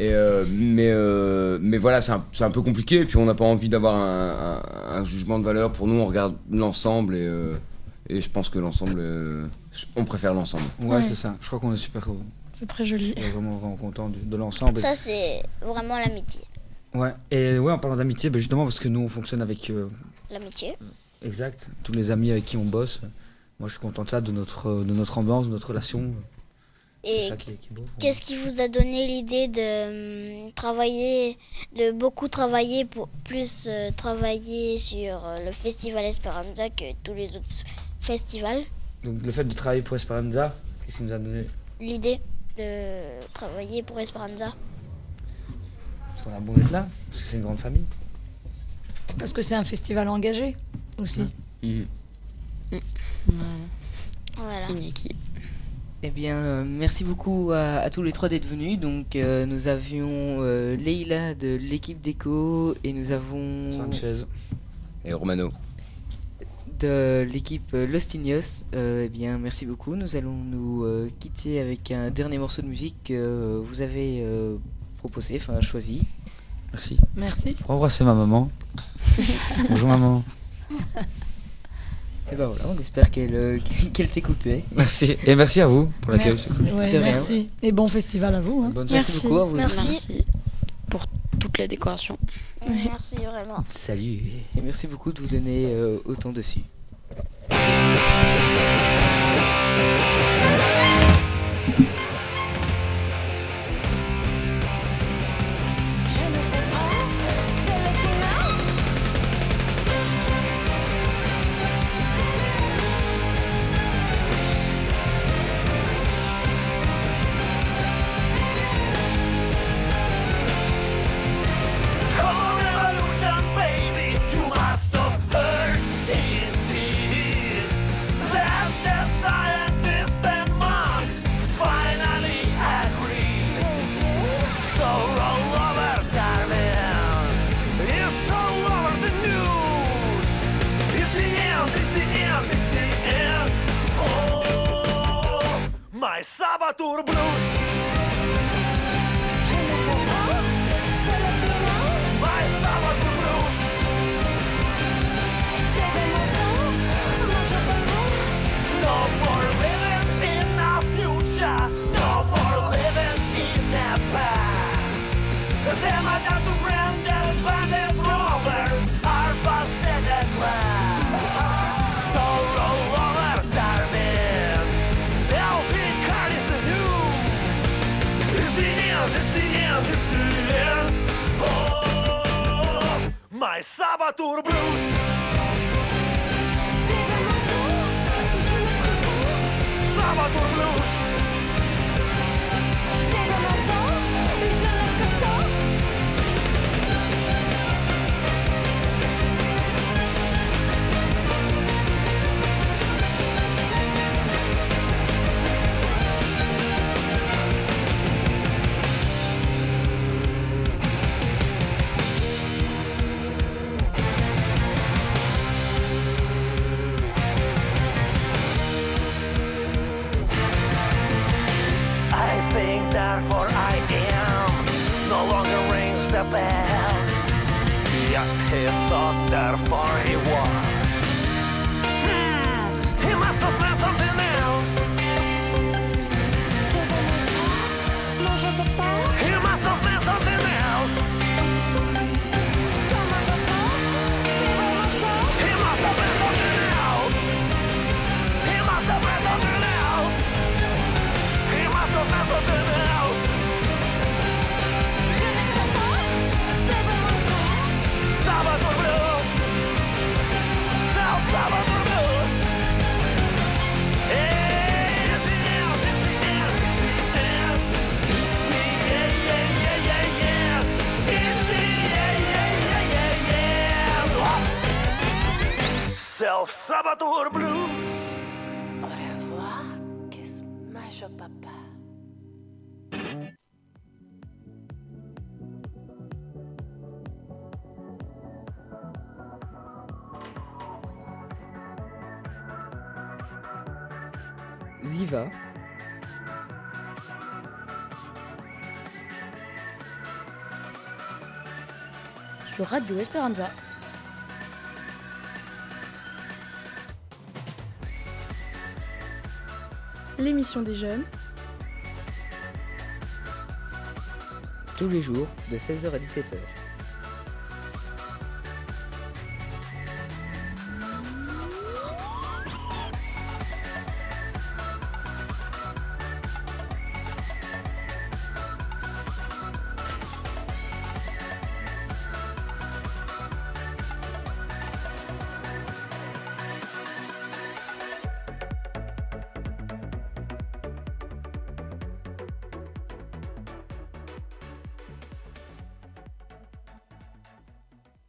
Mais voilà, c'est un peu compliqué. Et puis on n'a pas envie d'avoir un jugement de valeur. Pour nous, on regarde l'ensemble et je pense que l'ensemble. On préfère l'ensemble. Ouais, c'est ça. Je crois qu'on est super. C'est très joli. Je suis vraiment content de l'ensemble. Ça, c'est vraiment l'amitié. Ouais, et ouais, en parlant d'amitié, justement, parce que nous, on fonctionne avec. L'amitié. Exact. Tous les amis avec qui on bosse. Moi, je suis content de ça, de notre ambiance, de notre relation. Et c'est ça qui est beau. Qu'est-ce qui vous a donné l'idée de travailler, de beaucoup travailler pour plus travailler sur le festival Esperanza que tous les autres festivals? Donc le fait de travailler pour Esperanza, qu'est-ce qui nous a donné l'idée de travailler pour Esperanza? Parce qu'on a bon d'être là, parce que c'est une grande famille. Parce que c'est un festival engagé aussi. Voilà. Iñaki. Eh bien, merci beaucoup à tous les trois d'être venus. Donc, nous avions Leïla de l'équipe d'écho et nous avons Sanchez et Romano de l'équipe Lostignos. Eh bien, merci beaucoup. Nous allons nous quitter avec un dernier morceau de musique que vous avez proposé, enfin choisi. Merci. Merci. Pour embrasser ma maman. Bonjour maman. Et ben voilà, on espère qu'elle t'écoutait. Merci. Et merci à vous pour l'accueil. Merci. Et bon festival à vous. Hein. Merci beaucoup à vous. Merci pour toutes les décorations. Merci vraiment. Salut. Et merci beaucoup de vous donner autant dessus. My Sabatur Blues. My Sabatur Blues. No more living in a future. No more living in the past. Them are not the branded bandit robbers are busted at last. So roll over, Darwin. Delphi card is the news. It's the end, it's the end, it's the end. Oh, my Sabatur Blues. Sabatur Blues. I think therefore I am no longer rings the bells. Yeah, he thought therefore he was. He must have meant something else. He must have meant something else. He must have meant something else. He must have meant something else. He must have meant something else. Sabaton Blues. South Sabaton Blues. It's the end, it's the end, it's the end. It's the end. It's the end. Self Sabaton Blues. Au revoir, kiss my papa. Ziva, sur Radio Esperanza. L'émission des jeunes, tous les jours de 16h à 17h.